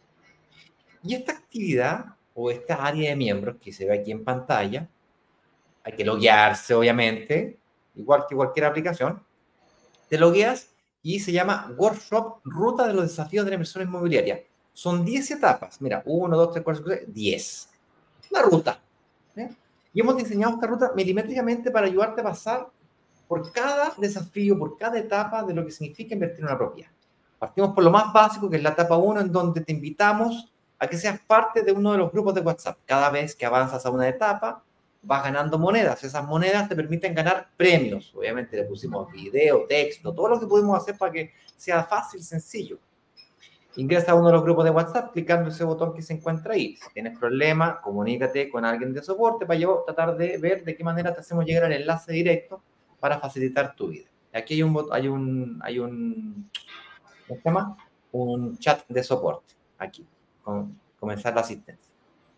Y esta actividad o esta área de miembros que se ve aquí en pantalla, hay que loguearse, obviamente, igual que cualquier aplicación. Te logueas y se llama Workshop Ruta de los Desafíos de la Inversión Inmobiliaria. Son diez etapas. Mira, uno, dos, tres, cuatro, cinco, seis, diez. Una ruta. ¿eh? Y hemos diseñado esta ruta milimétricamente para ayudarte a pasar por cada desafío, por cada etapa de lo que significa invertir en una propiedad. Partimos por lo más básico, que es la etapa uno, en donde te invitamos a que seas parte de uno de los grupos de WhatsApp. Cada vez que avanzas a una etapa, vas ganando monedas. Esas monedas te permiten ganar premios. Obviamente le pusimos video, texto, todo lo que pudimos hacer para que sea fácil, sencillo. Ingresa a uno de los grupos de WhatsApp clicando ese botón que se encuentra ahí. Si tienes problemas, comunícate con alguien de soporte para yo tratar de ver de qué manera te hacemos llegar el enlace directo para facilitar tu vida. Aquí hay un, hay un, hay un, ¿cómo se llama? Un chat de soporte. Aquí, con, comenzar la asistencia.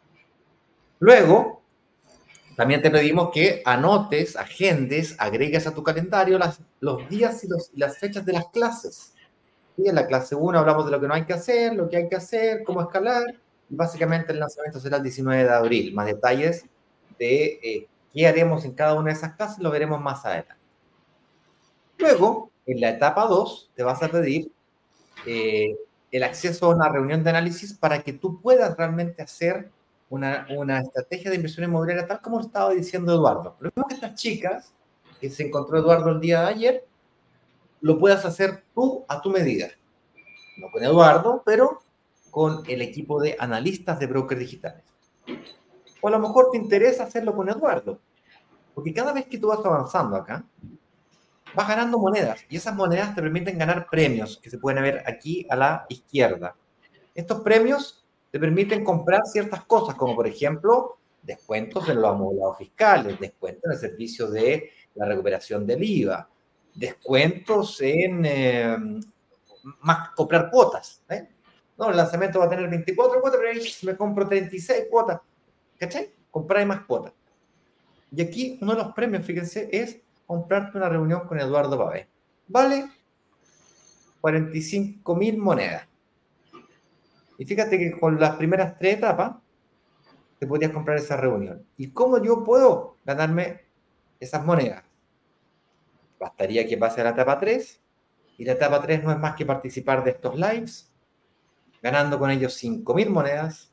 Luego, también te pedimos que anotes, agendes, agregues a tu calendario las, los días y, los, y las fechas de las clases. Y en la clase uno hablamos de lo que no hay que hacer, lo que hay que hacer, cómo escalar. Y básicamente el lanzamiento será el diecinueve de abril. Más detalles de eh, qué haremos en cada una de esas clases lo veremos más adelante. Luego, en la etapa dos, te vas a pedir eh, el acceso a una reunión de análisis para que tú puedas realmente hacer una, una estrategia de inversión inmobiliaria tal como lo estaba diciendo Eduardo. Lo mismo que estas chicas que se encontró Eduardo el día de ayer, lo puedas hacer tú a tu medida. No con Eduardo, pero con el equipo de analistas de brokers digitales. O a lo mejor te interesa hacerlo con Eduardo, porque cada vez que tú vas avanzando acá, vas ganando monedas y esas monedas te permiten ganar premios que se pueden ver aquí a la izquierda. Estos premios te permiten comprar ciertas cosas, como por ejemplo descuentos en los acumulados fiscales, descuentos en el servicio de la recuperación del I V A, descuentos en eh, más comprar cuotas. ¿eh? No, el lanzamiento va a tener veinticuatro cuotas, pero ahí me compro treinta y seis cuotas. ¿Cachai? Comprar más cuotas. Y aquí uno de los premios, fíjense, es comprarte una reunión con Eduardo Pavés. Vale cuarenta y cinco mil monedas. Y fíjate que con las primeras tres etapas te podrías comprar esa reunión. ¿Y cómo yo puedo ganarme esas monedas? Bastaría que pase a la etapa tres, y la etapa tres no es más que participar de estos lives, ganando con ellos cinco mil monedas,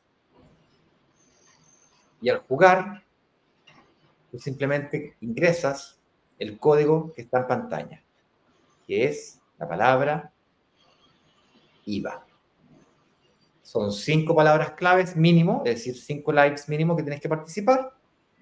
y al jugar, tú simplemente ingresas el código que está en pantalla, que es la palabra I V A. Son cinco palabras claves mínimo, es decir, cinco lives mínimo que tienes que participar.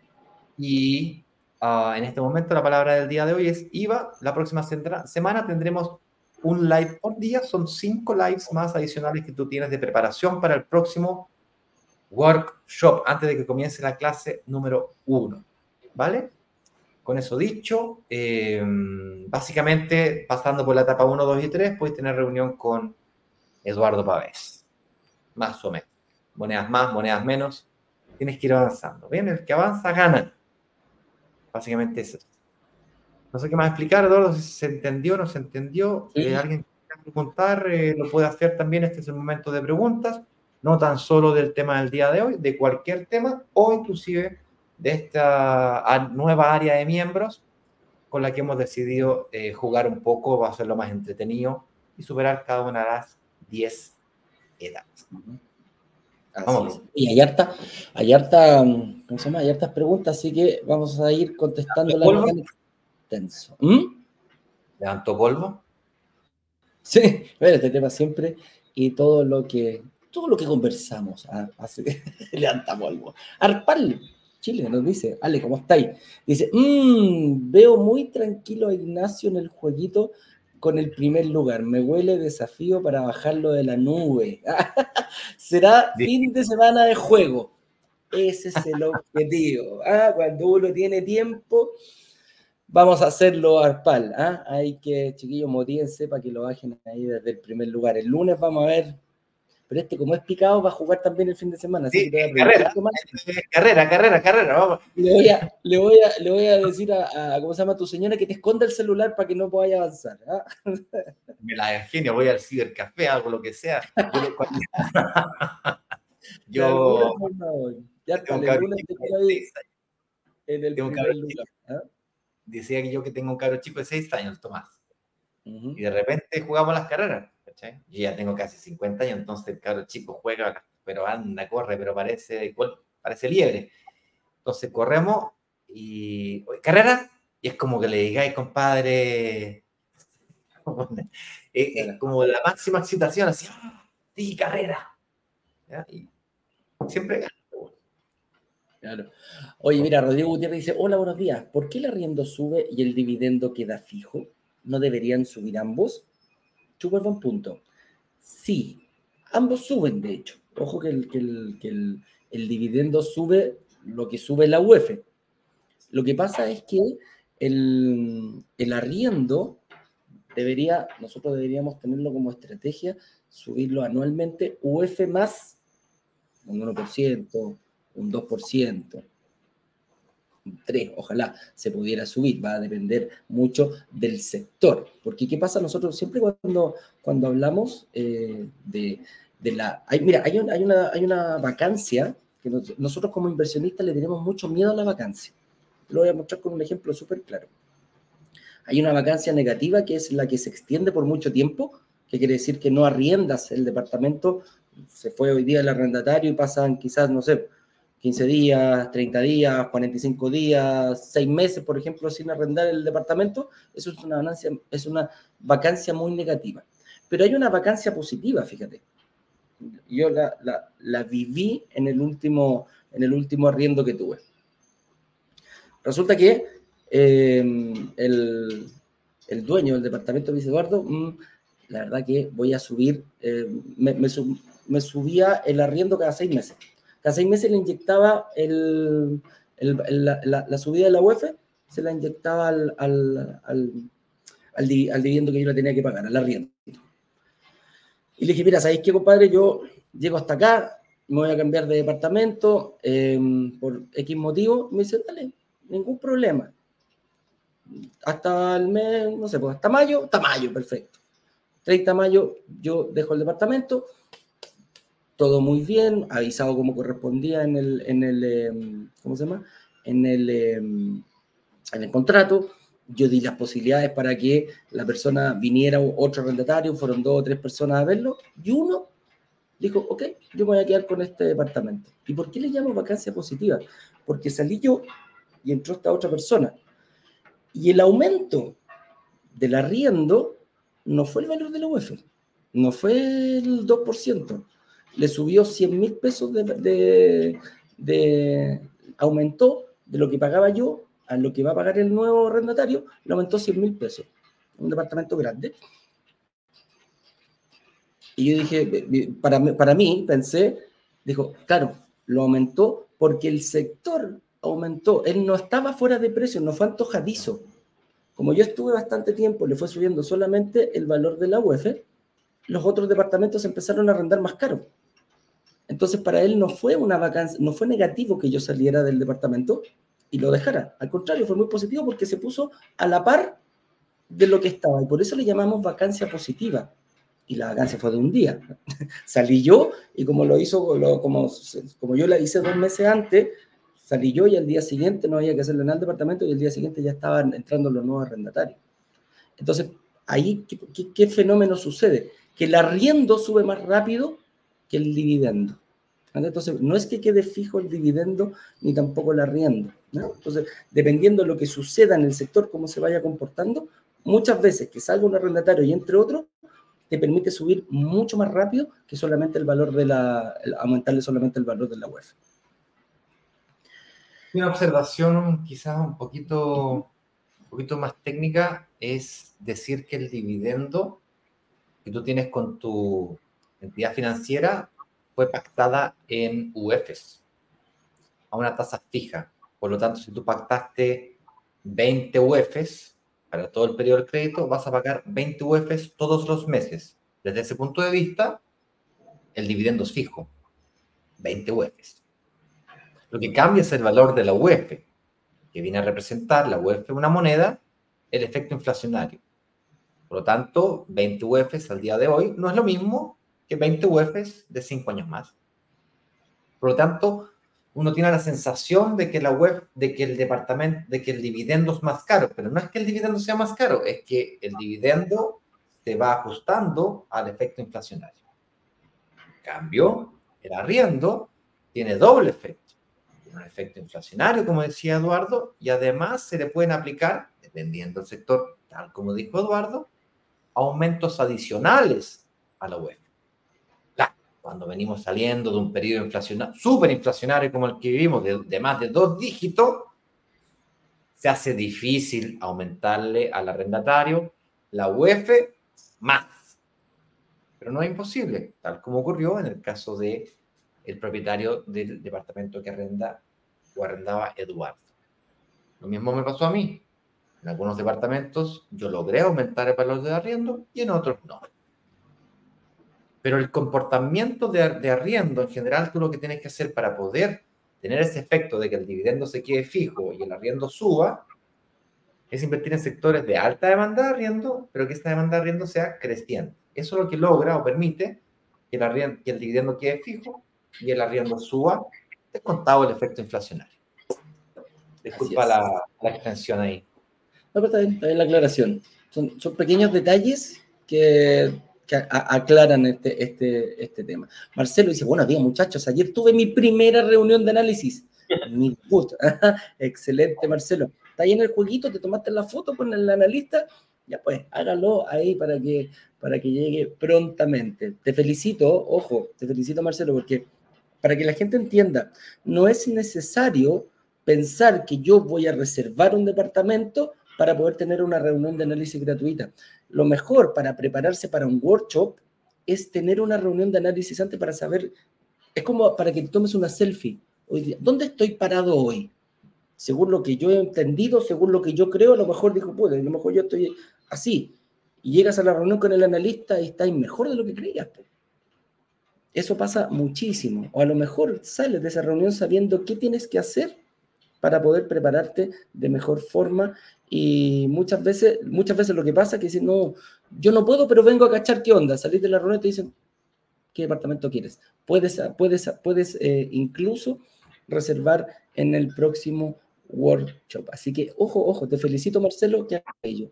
Y uh, en este momento la palabra del día de hoy es I V A. La próxima semana tendremos un live por día. Son cinco lives más adicionales que tú tienes de preparación para el próximo workshop, antes de que comience la clase número uno. ¿Vale? Con eso dicho, eh, básicamente, pasando por la etapa uno, dos y tres, puedes tener reunión con Eduardo Pavés. Más o menos. Monedas más, monedas menos. Tienes que ir avanzando. Bien, el que avanza gana. Básicamente eso. No sé qué más explicar, Eduardo, si se entendió o no se entendió. Sí. Eh, alguien quiera preguntar, eh, lo puede hacer también. Este es el momento de preguntas. No tan solo del tema del día de hoy, de cualquier tema, o inclusive de esta nueva área de miembros con la que hemos decidido eh, jugar un poco, va a ser lo más entretenido y superar cada una de las diez etapas. Vamos. Y hay harta, hay harta, ¿cómo se llama? Hay hartas preguntas, así que vamos a ir contestando la mecánica extenso. ¿Mm? ¿Levantó polvo? Sí, bueno, este tema siempre y todo lo que, todo lo que conversamos ¿ah? Hace, levanta polvo. Arpal, Chile, nos dice, Ale, ¿cómo estáis? Dice, mmm, veo muy tranquilo a Ignacio en el jueguito con el primer lugar. Me huele desafío para bajarlo de la nube. Será fin de semana de juego. Ese es el objetivo. ¿ah? Cuando uno tiene tiempo, vamos a hacerlo Arpal. ¿ah? Hay que, chiquillos, motívense para que lo bajen ahí desde el primer lugar. El lunes vamos a ver. Pero este, como es picado, va a jugar también el fin de semana. Así Sí, que te voy a carrera, carrera, carrera, carrera, vamos. Le voy a, le voy a, le voy a decir a, a, ¿cómo se llama tu señora? Que te esconda el celular para que no podáis avanzar. ¿ah? Me la genio, voy al cibercafé, algo, lo que sea. Yo, cuando... yo... Ya está, el lunes te quiero ahí en el tengo primer lugar. ¿ah? Decía que yo que tengo un cabro chico de seis años, Tomás. Uh-huh. Y de repente jugamos las carreras. ¿cachai? Yo ya tengo casi cincuenta años, entonces el cabro chico juega, pero anda, corre, pero parece, parece liebre. Entonces corremos y... ¿Carrera? Y es como que le digáis, compadre... es, es como la máxima excitación, así, sí, carrera. ¿Ya? Y siempre gana. Claro. Oye, mira, Rodrigo Gutiérrez dice, hola, buenos días. ¿Por qué el arriendo sube y el dividendo queda fijo? ¿No deberían subir ambos? Súper buen punto. Sí, ambos suben, de hecho. Ojo que el, que el, que el, el dividendo sube lo que sube la U E F. Lo que pasa es que el, el arriendo debería, nosotros deberíamos tenerlo como estrategia, subirlo anualmente, U E F más un uno por ciento, un dos por ciento, un tres por ciento, ojalá se pudiera subir, va a depender mucho del sector. Porque ¿qué pasa? Nosotros siempre cuando, cuando hablamos eh, de, de la... Hay, mira, hay, un, hay, una, hay una vacancia que nos, nosotros como inversionistas le tenemos mucho miedo a la vacancia. Lo voy a mostrar con un ejemplo súper claro. Hay una vacancia negativa que es la que se extiende por mucho tiempo, que quiere decir que no arriendas el departamento, se fue hoy día el arrendatario y pasan quizás, no sé, quince días, treinta días, cuarenta y cinco días, seis meses, por ejemplo, sin arrendar el departamento. Eso es una vacancia, es una vacancia muy negativa. Pero hay una vacancia positiva, fíjate. Yo la, la, la viví en el, último, en el último arriendo que tuve. Resulta que eh, el, el dueño del departamento me dice, Eduardo, mmm, la verdad que voy a subir, eh, me, me, sub, me subía el arriendo cada seis meses. Cada seis meses le inyectaba el, el, el, la, la, la subida de la U E F, se la inyectaba al, al, al, al, di, al dividendo que yo le tenía que pagar, al arriendo. Y le dije, mira, ¿sabéis qué, compadre? Yo llego hasta acá, me voy a cambiar de departamento eh, por X motivo. Me dice, dale, ningún problema. Hasta el mes, no sé, pues hasta mayo, hasta mayo, perfecto. treinta de mayo yo dejo el departamento, todo muy bien, avisado como correspondía en el, en el eh, ¿cómo se llama? En el, eh, en el contrato. Yo di las posibilidades para que la persona viniera, otro arrendatario, fueron dos o tres personas a verlo, y uno dijo, ok, yo me voy a quedar con este departamento. ¿Y por qué le llamo vacancia positiva? Porque salí yo y entró esta otra persona. Y el aumento del arriendo no fue el valor de la U E F, no fue el dos por ciento. Le subió cien mil pesos de, de, de... aumentó de lo que pagaba yo a lo que va a pagar el nuevo arrendatario, le aumentó cien mil pesos. Un departamento grande. Y yo dije, para, para mí, pensé, dijo, claro, lo aumentó porque el sector aumentó. Él no estaba fuera de precio, no fue antojadizo. Como yo estuve bastante tiempo, le fue subiendo solamente el valor de la U E F, los otros departamentos empezaron a arrendar más caro. Entonces, para él no fue una vacancia, no fue negativo que yo saliera del departamento y lo dejara. Al contrario, fue muy positivo porque se puso a la par de lo que estaba. Y por eso le llamamos vacancia positiva. Y la vacancia fue de un día. Salí yo y como lo hizo, lo, como, como yo la hice dos meses antes, salí yo y al día siguiente no había que hacerle nada al departamento y el día siguiente ya estaban entrando los nuevos arrendatarios. Entonces, ahí, ¿qué, qué, qué fenómeno sucede? Que el arriendo sube más rápido que el dividendo. Entonces, no es que quede fijo el dividendo ni tampoco el arriendo, ¿no? Entonces, dependiendo de lo que suceda en el sector, cómo se vaya comportando, muchas veces que salga un arrendatario y entre otros, te permite subir mucho más rápido que solamente el valor de la, aumentarle solamente el valor de la U E F. Una observación quizás un poquito, un poquito más técnica es decir que el dividendo que tú tienes con tu entidad financiera fue pactada en U E Fs a una tasa fija. Por lo tanto, si tú pactaste veinte U E Fs para todo el periodo del crédito, vas a pagar veinte U E Fs todos los meses. Desde ese punto de vista, el dividendo es fijo, veinte U E Fs. Lo que cambia es el valor de la U E F, que viene a representar la U E F, una moneda, el efecto inflacionario. Por lo tanto, veinte U E Fs al día de hoy no es lo mismo que veinte U E Fs de cinco años más. Por lo tanto, uno tiene la sensación de que la U E F, de que el departamento, de que el dividendo es más caro, pero no es que el dividendo sea más caro, es que el dividendo se va ajustando al efecto inflacionario. En cambio, el arriendo tiene doble efecto. Tiene un efecto inflacionario, como decía Eduardo, y además se le pueden aplicar, dependiendo del sector, tal como dijo Eduardo, aumentos adicionales a la U E F. Claro, cuando venimos saliendo de un periodo inflacionario, súper inflacionario como el que vivimos, de, de más de dos dígitos, se hace difícil aumentarle al arrendatario la U E F más. Pero no es imposible, tal como ocurrió en el caso de el propietario del departamento que arrenda o arrendaba Eduardo. Lo mismo me pasó a mí. En algunos departamentos yo logré aumentar el valor de arriendo y en otros no. Pero el comportamiento de, de arriendo, en general, tú lo que tienes que hacer para poder tener ese efecto de que el dividendo se quede fijo y el arriendo suba, es invertir en sectores de alta demanda de arriendo, pero que esta demanda de arriendo sea creciente. Eso es lo que logra o permite que el, arriendo, que el dividendo quede fijo y el arriendo suba descontado el efecto inflacionario. Disculpa la, la extensión ahí. No, pero está bien, está bien la aclaración. Son, son pequeños detalles que, que a, a, aclaran este, este, este tema. Marcelo dice, buenos días muchachos, ayer tuve mi primera reunión de análisis. Mi puta. Excelente, Marcelo. Está ahí en el jueguito, te tomaste la foto con el analista, ya pues, hágalo ahí para que, para que llegue prontamente. Te felicito, ojo, te felicito, Marcelo, porque para que la gente entienda, no es necesario pensar que yo voy a reservar un departamento para poder tener una reunión de análisis gratuita. Lo mejor para prepararse para un workshop es tener una reunión de análisis antes para saber, es como para que tomes una selfie hoy día. ¿Dónde estoy parado hoy? Según lo que yo he entendido, según lo que yo creo, a lo mejor dijo, pues, a lo mejor yo estoy así. Y llegas a la reunión con el analista y estás mejor de lo que creías. Pues. Eso pasa muchísimo. O a lo mejor sales de esa reunión sabiendo qué tienes que hacer para poder prepararte de mejor forma. Y muchas veces, muchas veces lo que pasa es que dicen, no, yo no puedo, pero vengo a cachar qué onda. Salís de la reunión y te dicen, ¿qué departamento quieres? Puedes, puedes, puedes eh, incluso reservar en el próximo workshop. Así que, ojo, ojo, te felicito, Marcelo, que hagas ello.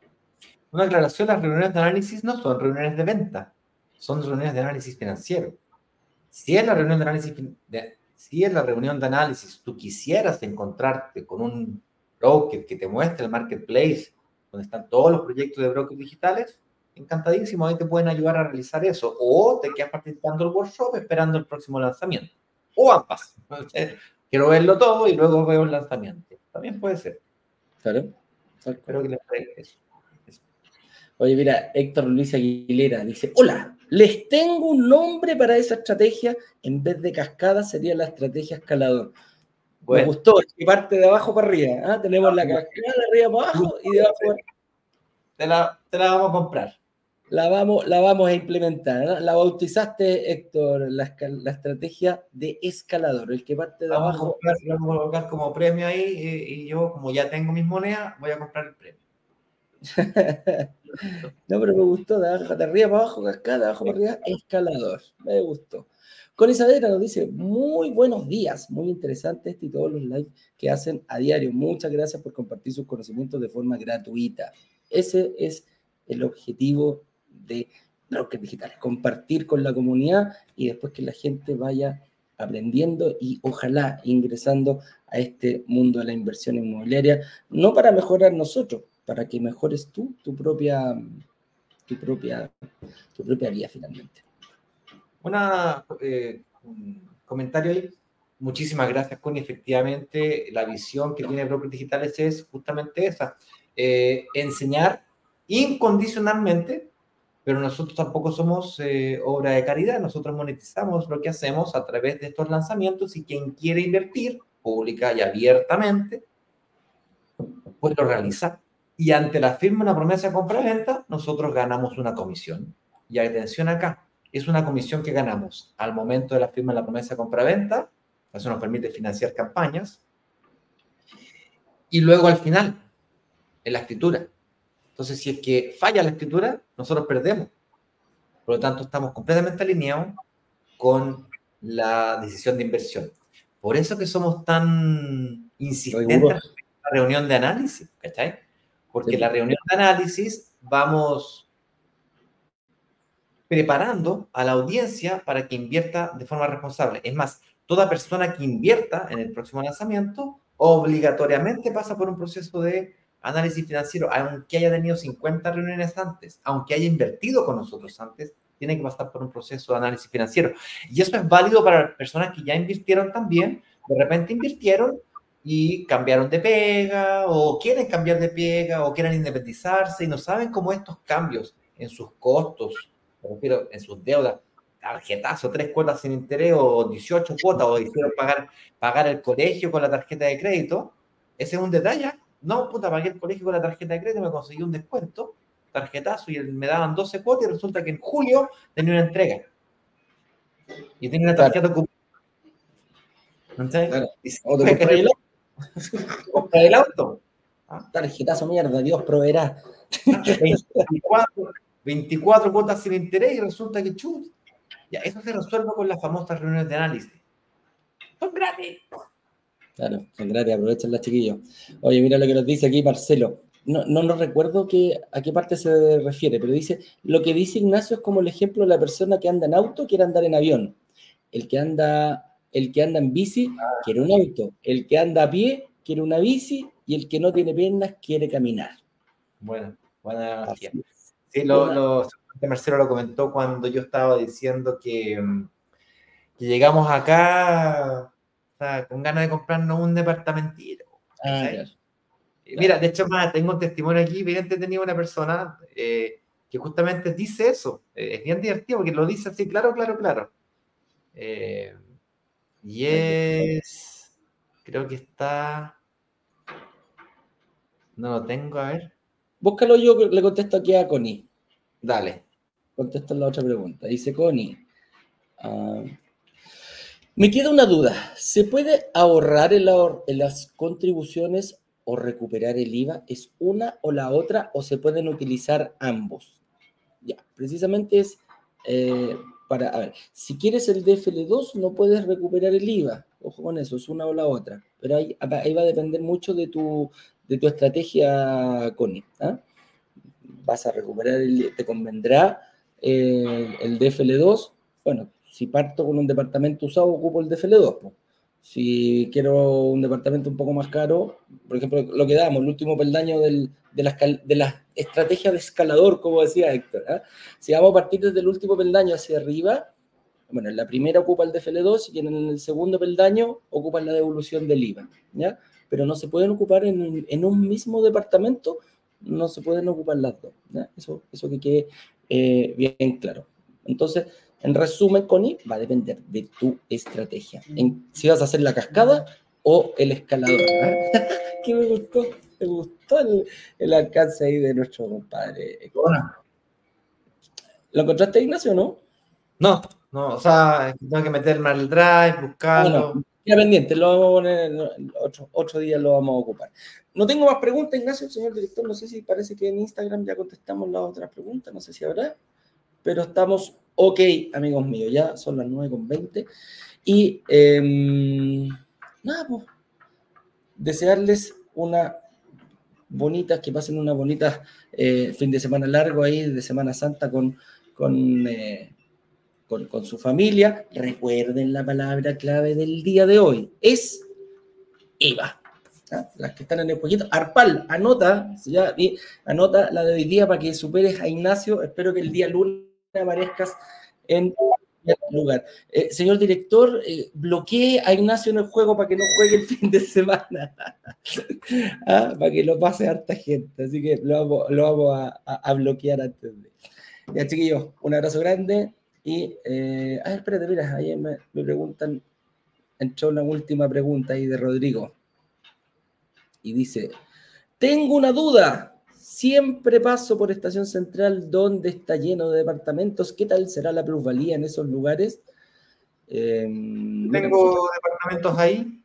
Una aclaración, las reuniones de análisis no son reuniones de venta, son reuniones de análisis financiero. Si es la reunión de análisis, de, si es la reunión de análisis, tú quisieras encontrarte con un broker que te muestre el marketplace, donde están todos los proyectos de brokers digitales, encantadísimo, ahí te pueden ayudar a realizar eso. O te quedas participando del workshop esperando el próximo lanzamiento. O ambas. Quiero verlo todo y luego veo el lanzamiento. También puede ser. Claro. Espero que les traiga eso. Oye, mira, Héctor Luis Aguilera dice, hola, les tengo un nombre para esa estrategia, en vez de cascada sería la estrategia escalador. Bueno. Me gustó, que parte de abajo para arriba, ¿eh? Tenemos la cascada de arriba para abajo y de abajo para arriba. Te la, te la vamos a comprar. La vamos, la vamos a implementar, ¿no? La bautizaste, Héctor, la, la estrategia de escalador, el que parte de vamos abajo. A comprar, vamos a colocar como premio ahí y, y yo, como ya tengo mis monedas, voy a comprar el premio. No, pero me gustó, de, de arriba para abajo, cascada, de abajo para arriba, escalador. Me gustó. Con Isabela nos dice, muy buenos días, muy interesante este y todos los lives que hacen a diario. Muchas gracias por compartir sus conocimientos de forma gratuita. Ese es el objetivo de Brokers Digitales, compartir con la comunidad y después que la gente vaya aprendiendo y ojalá ingresando a este mundo de la inversión inmobiliaria, no para mejorar nosotros, para que mejores tú tu propia, tu propia, tu propia vida finalmente. Una, eh, un comentario ahí. Muchísimas gracias, Connie. Efectivamente, la visión que tiene Brokers Digitales es justamente esa. Eh, enseñar incondicionalmente, pero nosotros tampoco somos eh, obra de caridad. Nosotros monetizamos lo que hacemos a través de estos lanzamientos y quien quiere invertir, pública y abiertamente, pues lo realiza. Y ante la firma de una promesa de compra-venta, nosotros ganamos una comisión. Y atención acá, es una comisión que ganamos al momento de la firma de la promesa de compra-venta, eso nos permite financiar campañas, y luego al final, en la escritura. Entonces, si es que falla la escritura, nosotros perdemos. Por lo tanto, estamos completamente alineados con la decisión de inversión. Por eso que somos tan insistentes en la reunión de análisis, ¿cachai? Porque en la reunión de análisis vamos preparando a la audiencia para que invierta de forma responsable. Es más, toda persona que invierta en el próximo lanzamiento obligatoriamente pasa por un proceso de análisis financiero, aunque haya tenido cincuenta reuniones antes, aunque haya invertido con nosotros antes, tiene que pasar por un proceso de análisis financiero. Y eso es válido para personas que ya invirtieron también, de repente invirtieron y cambiaron de pega, o quieren cambiar de pega, o quieren independizarse, y no saben cómo estos cambios en sus costos, me refiero en sus deudas, tarjetazo, tres cuotas sin interés, o dieciocho cuotas, o hicieron pagar, pagar el colegio con la tarjeta de crédito, ese es un detalle. No, puta, pagué el colegio con la tarjeta de crédito, me conseguí un descuento, tarjetazo, y me daban doce cuotas, y resulta que en julio tenía una entrega. Y tenía una tarjeta ocupada. Claro. O te compré el auto. Compra el auto. ¿Ah? Tarjetazo mierda, Dios proveerá. veinticuatro, veinticuatro cuotas sin interés y resulta que chut. Ya, eso se resuelve con las famosas reuniones de análisis. son gratis. Claro, son gratis, aprovechen las chiquillos. Oye, mira lo que nos dice aquí Marcelo. No, no, no recuerdo que, a qué parte se refiere, pero dice, lo que dice Ignacio es como el ejemplo de la persona que anda en auto quiere andar en avión. El que anda, el que anda en bici quiere un auto. El que anda a pie quiere una bici y el que no tiene piernas quiere caminar. Bueno, buena analogía. Así es. Sí, lo, Una- lo, Marcelo lo comentó cuando yo estaba diciendo que, que llegamos acá, o sea, con ganas de comprarnos un departamentito. Ah, claro. Mira, de hecho, más, tengo un testimonio aquí, bien entretenido, una persona eh, que justamente dice eso. Eh, es bien divertido porque lo dice así, claro, claro, claro. Eh, y es, creo que está, no lo tengo, a ver. Búscalo, yo le contesto aquí a Connie. Dale. Contesto la otra pregunta. Dice Connie. Uh, me queda una duda. ¿Se puede ahorrar en, la, en las contribuciones o recuperar el I V A? ¿Es una o la otra o se pueden utilizar ambos? Ya, precisamente es eh, para, a ver, si quieres el D F L dos no puedes recuperar el I V A. Ojo con eso, es una o la otra. Pero ahí, ahí va a depender mucho de tu, de tu estrategia, Connie. ¿Ah? Vas a recuperar, el, te convendrá eh, el D F L dos. Bueno, si parto con un departamento usado, ocupo el D F L dos. Pues. Si quiero un departamento un poco más caro, por ejemplo, lo que damos, el último peldaño del, de, la, de la estrategia de escalador, como decía Héctor. ¿eh? Si vamos a partir desde el último peldaño hacia arriba, bueno, en la primera ocupa el D F L dos y en el segundo peldaño ocupa la devolución del I V A. ¿ya? Pero no se pueden ocupar en, en un mismo departamento, no se pueden ocupar las dos. ¿ya? Eso, eso que quede eh, bien claro. Entonces, en resumen, Connie, va a depender de tu estrategia. En, si vas a hacer la cascada o el escalador. ¿eh? Que me gustó, me gustó el, el alcance ahí de nuestro compadre. Bueno. ¿Lo encontraste, Ignacio, o no? No, no, o sea, tengo que meterme al drive, buscarlo. Ah, no. Ya pendiente, lo vamos a poner, otro, otro día lo vamos a ocupar. No tengo más preguntas, Ignacio, señor director, no sé si parece que en Instagram ya contestamos las otras preguntas, no sé si habrá, pero estamos ok, amigos míos, ya son las nueve con veinte. Y eh, nada, pues, desearles una bonita, que pasen una bonita eh, fin de semana largo ahí, de Semana Santa con... con eh, Con, con su familia. Recuerden la palabra clave del día de hoy. Es I V A. ¿Ah? Las que están en el jueguito. Arpal, anota, ya, y anota la de hoy día para que superes a Ignacio. Espero que el día lunes aparezcas en el lugar. Eh, señor director, eh, bloquee a Ignacio en el juego para que no juegue el fin de semana. ¿Ah? Para que lo pase harta gente. Así que lo vamos, lo vamos a, a, a bloquear antes de. Ya, chiquillos, un abrazo grande. Y, eh, ah, espérate, mira, ahí me, me preguntan, entró una última pregunta ahí de Rodrigo. Y dice, tengo una duda, siempre paso por Estación Central donde está lleno de departamentos, ¿qué tal será la plusvalía en esos lugares? Eh, Tengo departamentos ahí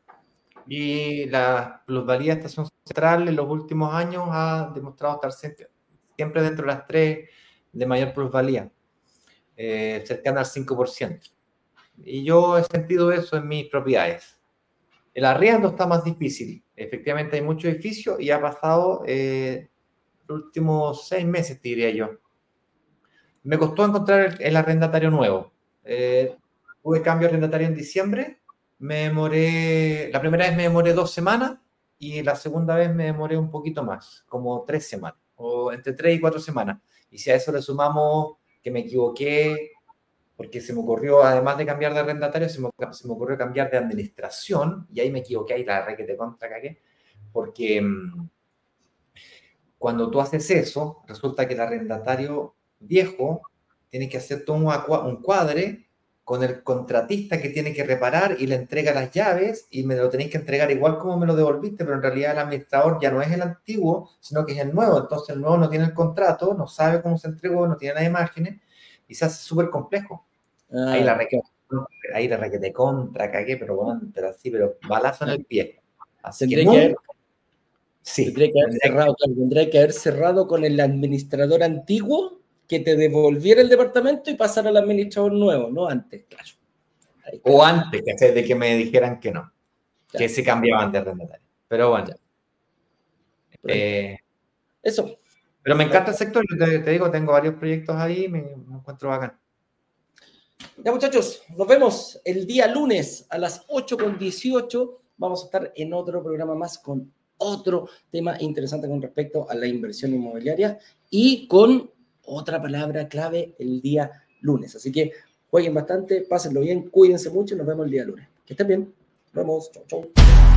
y la plusvalía de Estación Central en los últimos años ha demostrado estar siempre, siempre dentro de las tres de mayor plusvalía. Eh, cercana al cinco por ciento. Y yo he sentido eso en mis propiedades. El arriendo está más difícil. Efectivamente hay muchos edificios y ha pasado eh, los últimos seis meses, te diría yo. Me costó encontrar el, el arrendatario nuevo. Eh, tuve cambio arrendatario en diciembre. Me demoré, la primera vez me demoré dos semanas y la segunda vez me demoré un poquito más, como tres semanas, o entre tres y cuatro semanas. Y si a eso le sumamos que me equivoqué, porque se me ocurrió, además de cambiar de arrendatario, se me, se me ocurrió cambiar de administración, y ahí me equivoqué, ahí la re que te contra cagué, porque mmm, cuando tú haces eso, resulta que el arrendatario viejo tiene que hacer todo un cuadre con el contratista que tiene que reparar y le entrega las llaves y me lo tenéis que entregar igual como me lo devolviste, pero en realidad el administrador ya no es el antiguo, sino que es el nuevo. Entonces el nuevo no tiene el contrato, no sabe cómo se entregó, no tiene las imágenes y se hace súper complejo. Ah. Ahí la requete, ahí la requete contra, cagué, pero bueno, pero así, pero balazo en el pie. Así tendré que, que haber, sí, tendré que haber cerrado, que... tendré que haber cerrado con el administrador antiguo que te devolviera el departamento y pasar al administrador nuevo, no antes, claro. O antes, ¿cachai? De que me dijeran que no, Ya. que se cambiaban de arrendatario. Pero bueno. Eh, Eso. pero me encanta el sector, yo te, te digo, tengo varios proyectos ahí, me, me encuentro bacán. Ya, muchachos, nos vemos el día lunes a las ocho con dieciocho. Vamos a estar en otro programa más con otro tema interesante con respecto a la inversión inmobiliaria y con otra palabra clave el día lunes. Así que jueguen bastante, pásenlo bien, cuídense mucho y nos vemos el día lunes. Que estén bien. Nos vemos. Chau, chau.